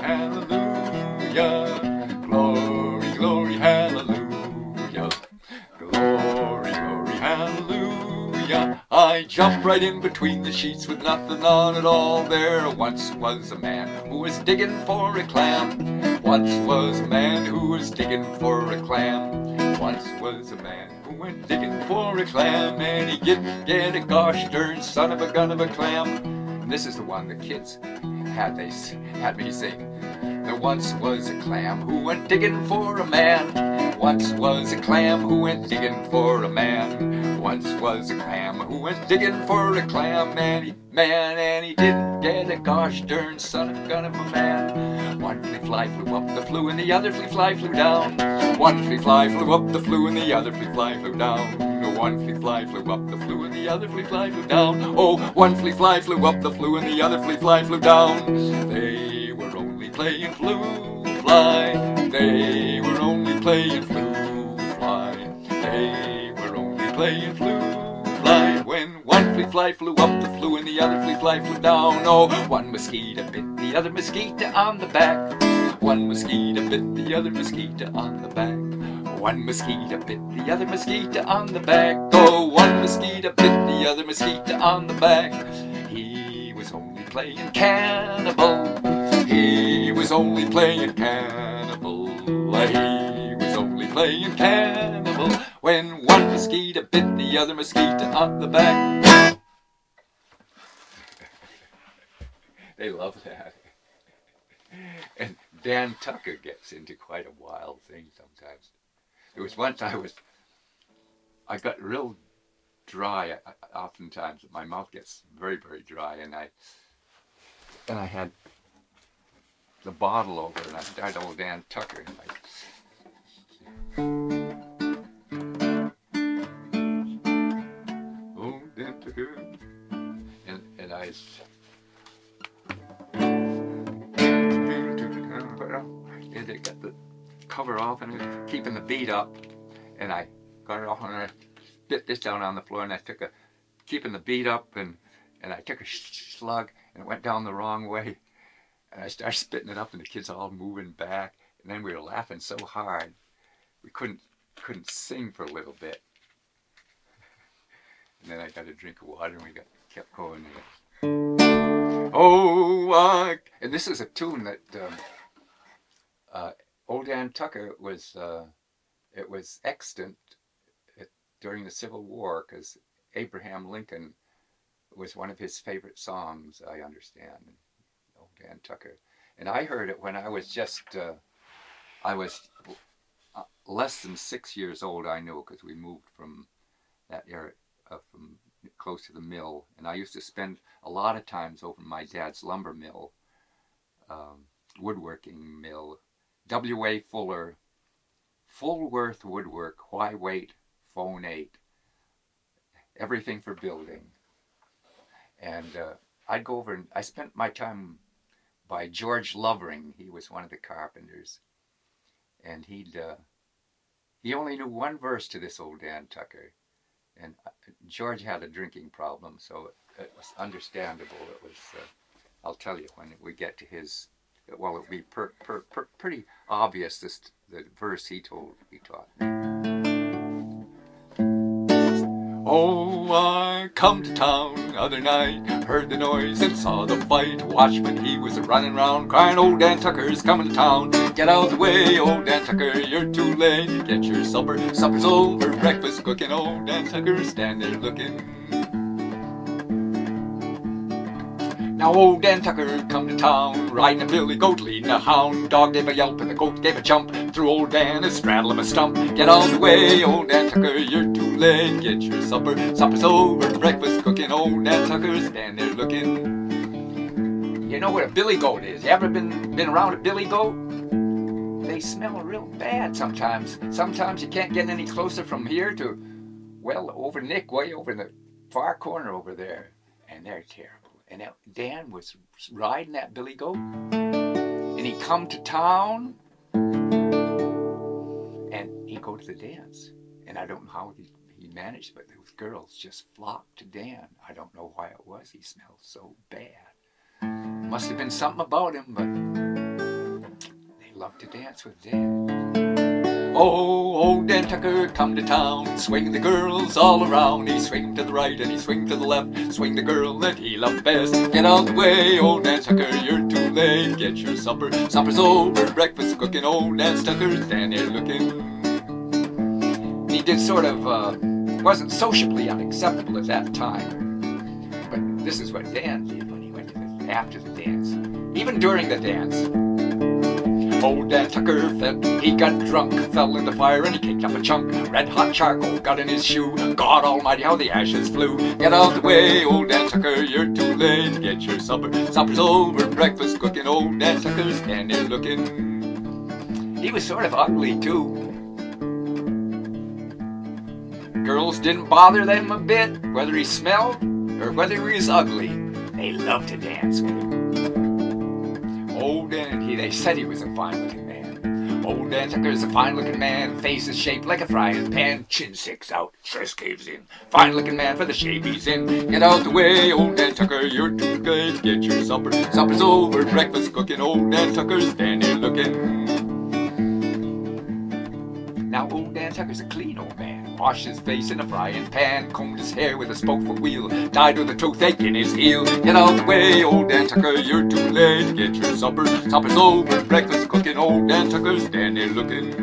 hallelujah, glory, glory, hallelujah, glory, glory, hallelujah. I jump right in between the sheets with nothing on at all. There once was a man who was digging for a clam. Once was a man who was digging for a clam. Once was a man who went digging for a clam, and he didn't get a gosh darn son of a gun of a clam. And this is the one the kids had they had me sing. There once was a clam who went digging for a man. Once was a clam who went digging for a man. Once was a clam who went digging for a clam, and he, man, and he didn't get a gosh darn son of a gun of a man. One flea fly flew up the flue, and the other flea fly flew down. One flea fly flew up the flue, and the other flea fly flew down. One flea fly flew up the flue, and the other flea fly flew down. Oh, one flea fly flew up the flue, and the other flea fly flew down. They were only playing flew fly. They were only playing flew fly. They were only playing flew fly. When one flea fly flew up the flue and the other flea fly flew down. Oh, one mosquito bit the other mosquito on the back. One mosquito bit the other mosquito on the back. One mosquito bit the other mosquito on the back. Oh, one mosquito bit the other mosquito on the back. He was only playing cannibal. He was only playing cannibal. He was only playing cannibal. When one mosquito bit the other mosquito on the back. They love that. And Dan Tucker gets into quite a wild thing sometimes. There was once I was, I got real dry. Oftentimes my mouth gets very, very dry, and I, and I had the bottle over, and I started old Dan Tucker. And I, old Dan Tucker. And, and I, and it got the cover off and it was keeping the beat up. And I got it off and I spit this down on the floor, and I took a, keeping the beat up, and, and I took a slug and it went down the wrong way. And I started spitting it up, and the kids all moving back. And then we were laughing so hard, we couldn't couldn't sing for a little bit. And then I got a drink of water, and we got kept going. Oh, uh, and this is a tune that um, uh, old Dan Tucker was. Uh, it was extant at, during the Civil War, because Abraham Lincoln was one of his favorite songs, I understand. Dan Tucker, and I heard it when I was just uh, I was uh, less than six years old. I know, because we moved from that area, uh, from close to the mill, and I used to spend a lot of times over my dad's lumber mill, um, woodworking mill, W A Fuller, Fullworth Woodwork, Why Wait, Phone eight, everything for building, and uh, I'd go over and I spent my time by George Lovering. He was one of the carpenters, and he'd uh, he only knew one verse to this old Dan Tucker, and George had a drinking problem, so it, it was understandable. It was uh, I'll tell you when we get to his, well, it'll be per, per, per, pretty obvious this the verse he told he taught. Oh, I come to town other night, heard the noise and saw the fight. Watchman, he was running round, crying, old Dan Tucker's coming to town. Get out of the way, old Dan Tucker, you're too late. Get your supper, supper's over, breakfast cooking. Old Dan Tucker, stand there looking. Now old Dan Tucker come to town, riding a billy goat, leading a hound. Dog gave a yelp and the goat gave a jump, threw old Dan a straddle of a stump. Get out of the way, old Dan Tucker, you're too late. Get your supper, supper's over, breakfast cooking. Old Dan Tucker, stand there looking. You know what a billy goat is? You ever been been around a billy goat? They smell real bad sometimes. Sometimes you can't get any closer from here to, well, over Nick, way over in the far corner over there, and they're terrible. And Dan was riding that billy goat, and he come to town, and he go to the dance. And I don't know how he, he managed, but those girls just flocked to Dan. I don't know why it was. He smelled so bad. Must have been something about him, but they loved to dance with Dan. Oh, old Dan Tucker come to town, swing the girls all around. He swing to the right and he swing to the left, swing the girl that he loved best. Get out the way, old Dan Tucker, you're too late. Get your supper, supper's over, breakfast cooking. Old Dan Tucker, stand there looking. He did sort of, uh, wasn't sociably unacceptable at that time. But this is what Dan did when he went to the, after the dance. Even during the dance. Old Dan Tucker fed, he got drunk, fell in the fire and he kicked up a chunk. Red hot charcoal got in his shoe, God almighty how the ashes flew. Get out the way, old Dan Tucker, you're too late. Get your supper, supper's over, breakfast cooking. Old Dan Tucker, stand there looking. He was sort of ugly too. Girls didn't bother them a bit, whether he smelled or whether he was ugly. They loved to dance with him. Old Dan, he, they said he was a fine-looking man. Old Dan Tucker's a fine-looking man, face is shaped like a frying pan, chin sticks out, chest caves in. Fine-looking man for the shape he's in. Get out the way, old Dan Tucker, you're too late. Get your supper, supper's over, breakfast cooking. Old Dan Tucker, stand there looking. Now old Dan Tucker's a clean old man. Washed his face in a frying pan, combed his hair with a spoke-for wheel, died with a toothache in his heel. Get out the way, old Dan Tucker, you're too late. Get your supper, supper's over, breakfast cooking. Old Dan Tucker, stand there looking.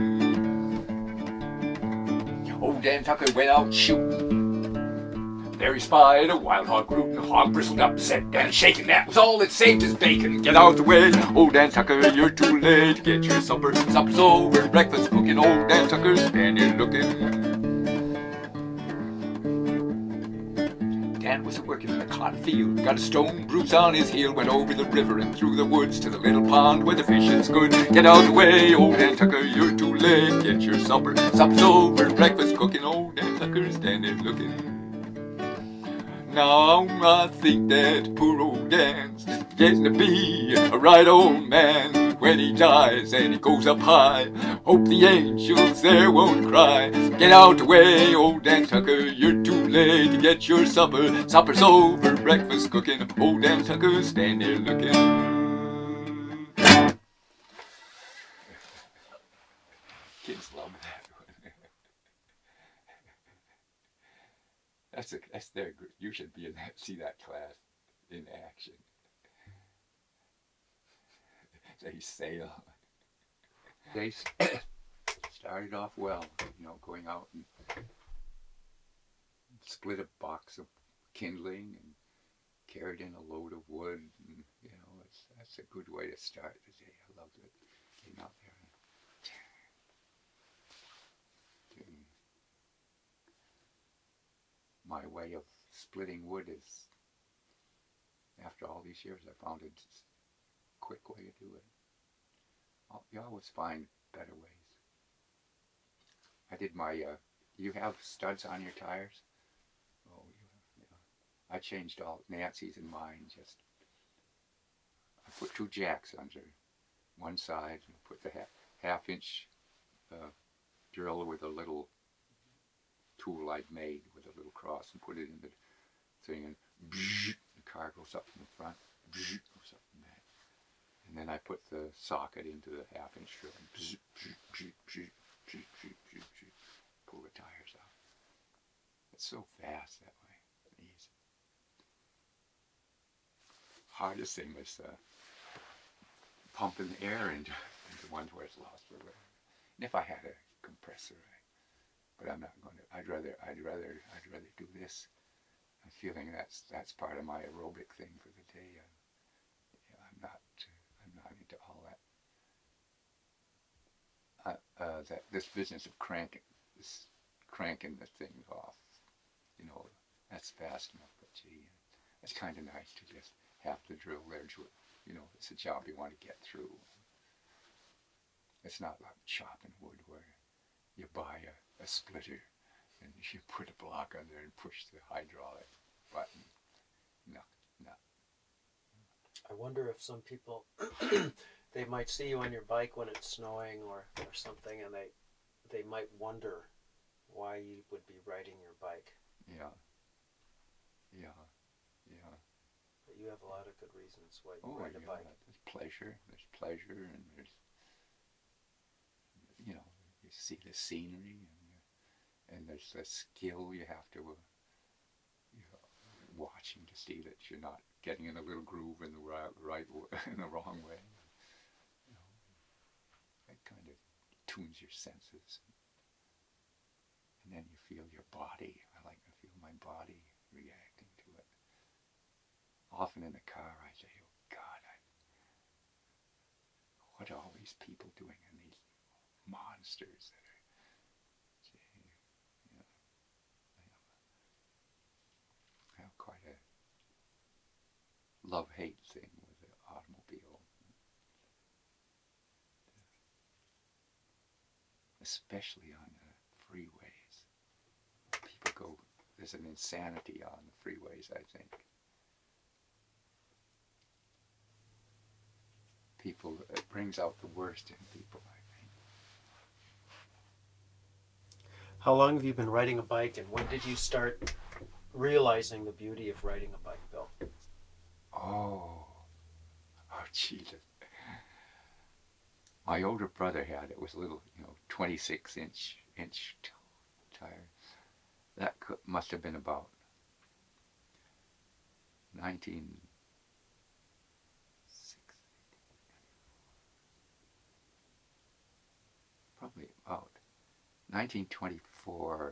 Old Dan Tucker went out shooting. There he spied a wild hog rootin', hog bristled up, set Dan shaking. That was all that saved his bacon. Get out the way, old Dan Tucker, you're too late. Get your supper, supper's over, breakfast cooking. Old Dan Tucker, stand there looking. man was working in the cotton field. Got a stone bruise on his heel, went over the river and through the woods to the little pond where the fishing's good. Get out the way, old Nantucker, you're too late. Get your supper, supper's over, breakfast cooking. Old Nantucker standing looking. Now I think that poor old Dan's getting to be a right old man. When he dies and he goes up high, hope the angels there won't cry. Get out the way, old Nantucker, you're too late to get your supper. Supper's over, breakfast cooking. Old Nantucker, stand there looking. Kids love that one. That's a, that's their good. You should be in that, see that class in action. They sail. They started off well, you know, going out and split a box of kindling and carried in a load of wood. And, you know, it's, that's a good way to start the day. I loved it. Getting out there and doing my way of splitting wood is, after all these years, I found it quick way to do it. You always find better ways. I did my, uh, you have studs on your tires? Oh, yeah, yeah. I changed all Nancy's and mine. Just, I put two jacks under one side and put the half, half inch uh, drill with a little tool I'd made with a little cross and put it in the thing, and bzz, the car goes up in the front, bzz, goes up in the back. And then I put the socket into the half inch drill and bzz, bzz, bzz, bzz, bzz, bzz, bzz, bzz, pull the tires out. It's so fast that way, easy. Hardest thing was uh, pumping air into, into ones where it's lost for wear. And if I had a compressor, I, but I'm not going to. I'd rather, I'd rather, I'd rather do this. I'm feeling that's that's part of my aerobic thing for the day. Uh, yeah, I'm not. I'm not into all that. Uh, uh, that this business of cranking, this cranking the thing off, you know, that's fast enough. But gee, it's kind of nice to just have the drill there. You know, it's a job you want to get through. It's not like chopping wood where you buy a, a splitter and you put a block on there and push the hydraulic button. No, no. I wonder if some people, they might see you on your bike when it's snowing or, or something, and they they might wonder why you would be riding your bike. Yeah. Yeah. Yeah. But you have a lot of good reasons why you Oh, ride yeah, a bike. there's pleasure. There's pleasure, and there's, you know, you see the scenery, and, and there's a skill you have to, uh, you know, watching to see that you're not getting in a little groove in the right, right in the wrong way. You know, that kind of tunes your senses, and then you feel your body. I like to feel my body reacting to it. Often in the car, I say, "Oh God, I, what are all these people doing in these monsters that are, gee, you know, I have quite a love-hate thing with the automobile, especially on the freeways. People go, there's an insanity on the freeways, I think. People, it brings out the worst in people, I think. How long have you been riding a bike, and when did you start realizing the beauty of riding a bike, Bill? Oh, oh, Jesus. My older brother had, it was a little, you know, twenty-six inch inch tire. That could, must have been about nineteen sixty, probably about nineteen twenty-four,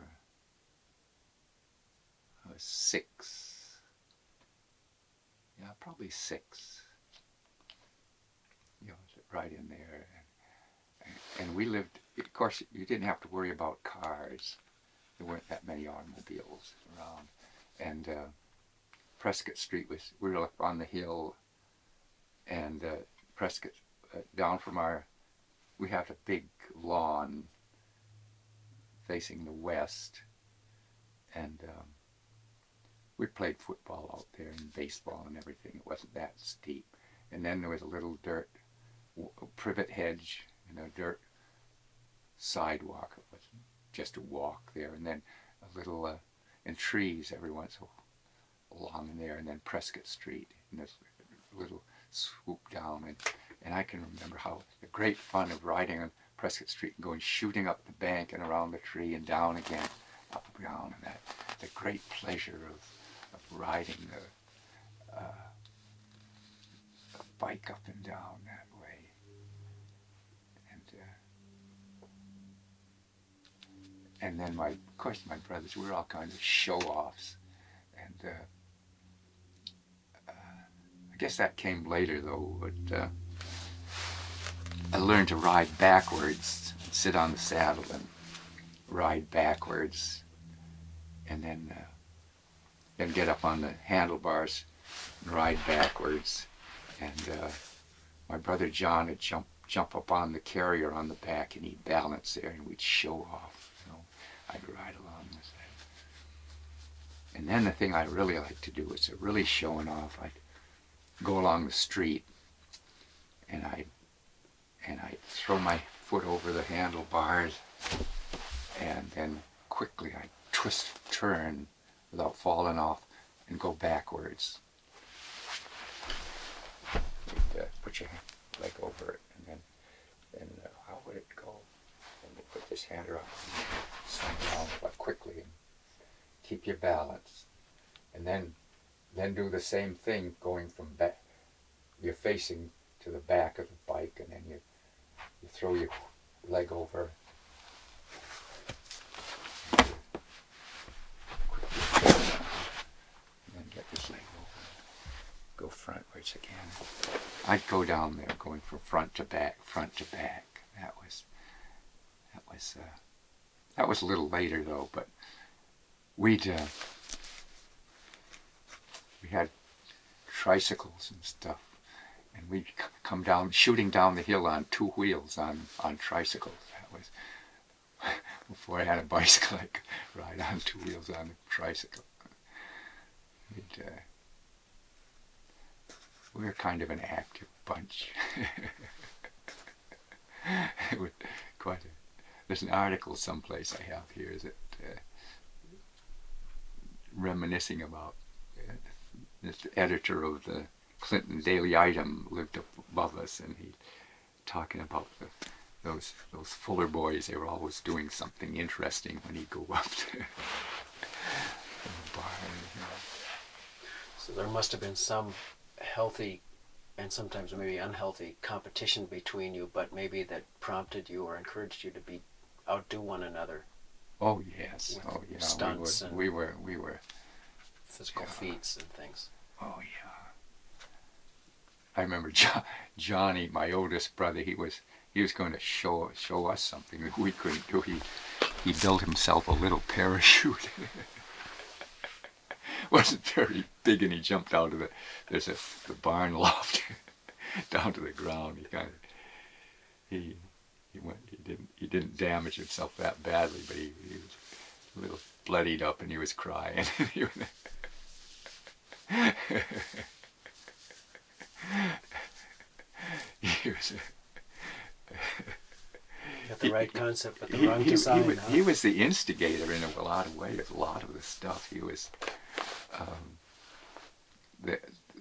I was six. Yeah, probably six. You know, right in there. And, and we lived, of course, you didn't have to worry about cars. There weren't that many automobiles around. And uh, Prescott Street was, we were up on the hill, and uh, Prescott, uh, down from our, we have a big lawn facing the west, and um, we played football out there and baseball and everything. It wasn't that steep. And then there was a little dirt privet hedge and a dirt sidewalk. It was just a walk there, and then a little uh, and trees every once in a while along in there, and then Prescott Street and this little swoop down. And, and I can remember how the great fun of riding on Prescott Street and going shooting up the bank and around the tree and down again, up and down, and that the great pleasure of of riding the uh, a bike up and down that way. And uh, and then my, of course, my brothers, we were all kinds of show-offs, and uh, uh, I guess that came later though. But uh, I learned to ride backwards, and sit on the saddle and ride backwards, and then uh, then get up on the handlebars and ride backwards. And uh, my brother John would jump jump up on the carrier on the back, and he'd balance there, and we'd show off. You know, I'd ride along with that. And then the thing I really liked to do was really showing off. I'd go along the street, and I'd and I'd throw my foot over the handlebars, and then quickly I'd twist, turn without falling off, and go backwards. You'd, uh, put your leg over it, and then, then uh, how would it go? And you put this hand around, swing around but quickly, and keep your balance, and then, then do the same thing going from back. You're facing to the back of the bike, and then you you throw your leg over. This leg over, go frontwards again. I'd go down there, going from front to back, front to back. That was, that was, uh, that was a little later though. But we'd, uh, we had tricycles and stuff, and we'd c- come down, shooting down the hill on two wheels on on tricycles. That was before I had a bicycle. I could ride on two wheels on a tricycle. We'd, uh, we were kind of an active bunch. It was quite a, there's an article someplace I have here that uh, reminiscing about uh, this editor of the Clinton Daily Item lived up above us, and he talking about the, those those Fuller boys. They were always doing something interesting when he'd go up to the bar. You know. So there must have been some healthy and sometimes maybe unhealthy competition between you, but maybe that prompted you or encouraged you to be outdo one another. Oh yes, With oh yeah. stunts we and were, we were, we were physical yeah. feats and things. Oh yeah. I remember jo- Johnny, my oldest brother. He was he was going to show show us something that we couldn't do. He he built himself a little parachute. Wasn't very big, and he jumped out of the there's a the barn loft down to the ground. He kind of he he went he didn't he didn't damage himself that badly, but he, he was a little bloodied up, and he was crying. he was, he was Got the right concept, but the he, wrong he, design. he, was, huh? he was the instigator in a lot of ways. A lot of the stuff he was. Um, the,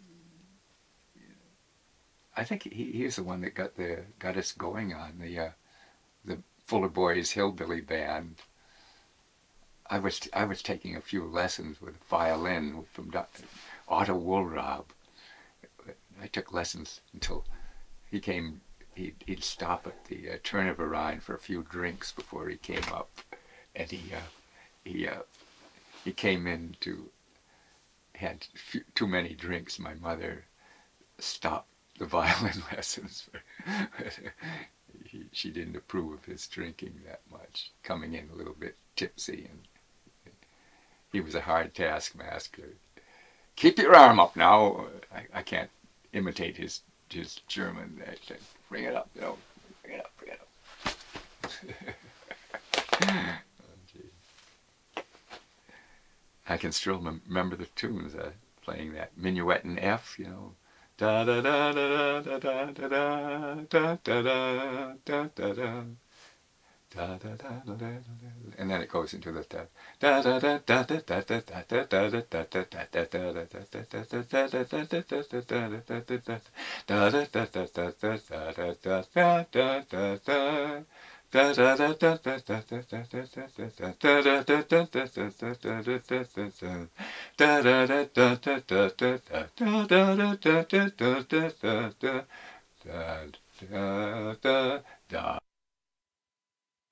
I think he, he was the one that got the got us going on the uh, the Fuller Boys Hillbilly Band. I was I was taking a few lessons with violin from Doctor Otto Woolrob. I took lessons until he came. He'd, he'd stop at the uh, Turn of a Rhine for a few drinks before he came up, and he uh, he uh, he came in to had few, too many drinks. My mother stopped the violin lessons. he, she didn't approve of his drinking that much, coming in a little bit tipsy, and he was a hard taskmaster. keep your arm up now. I, I can't imitate his his German. I said, bring it up, you know, bring it up, bring it up. I can still mem- remember the tunes, uh, playing that minuet in F, you know. Da da da da da da da da da da da da da. Da, da, da, da, da, da, and then it goes into the da da da da da da da da da da da da da da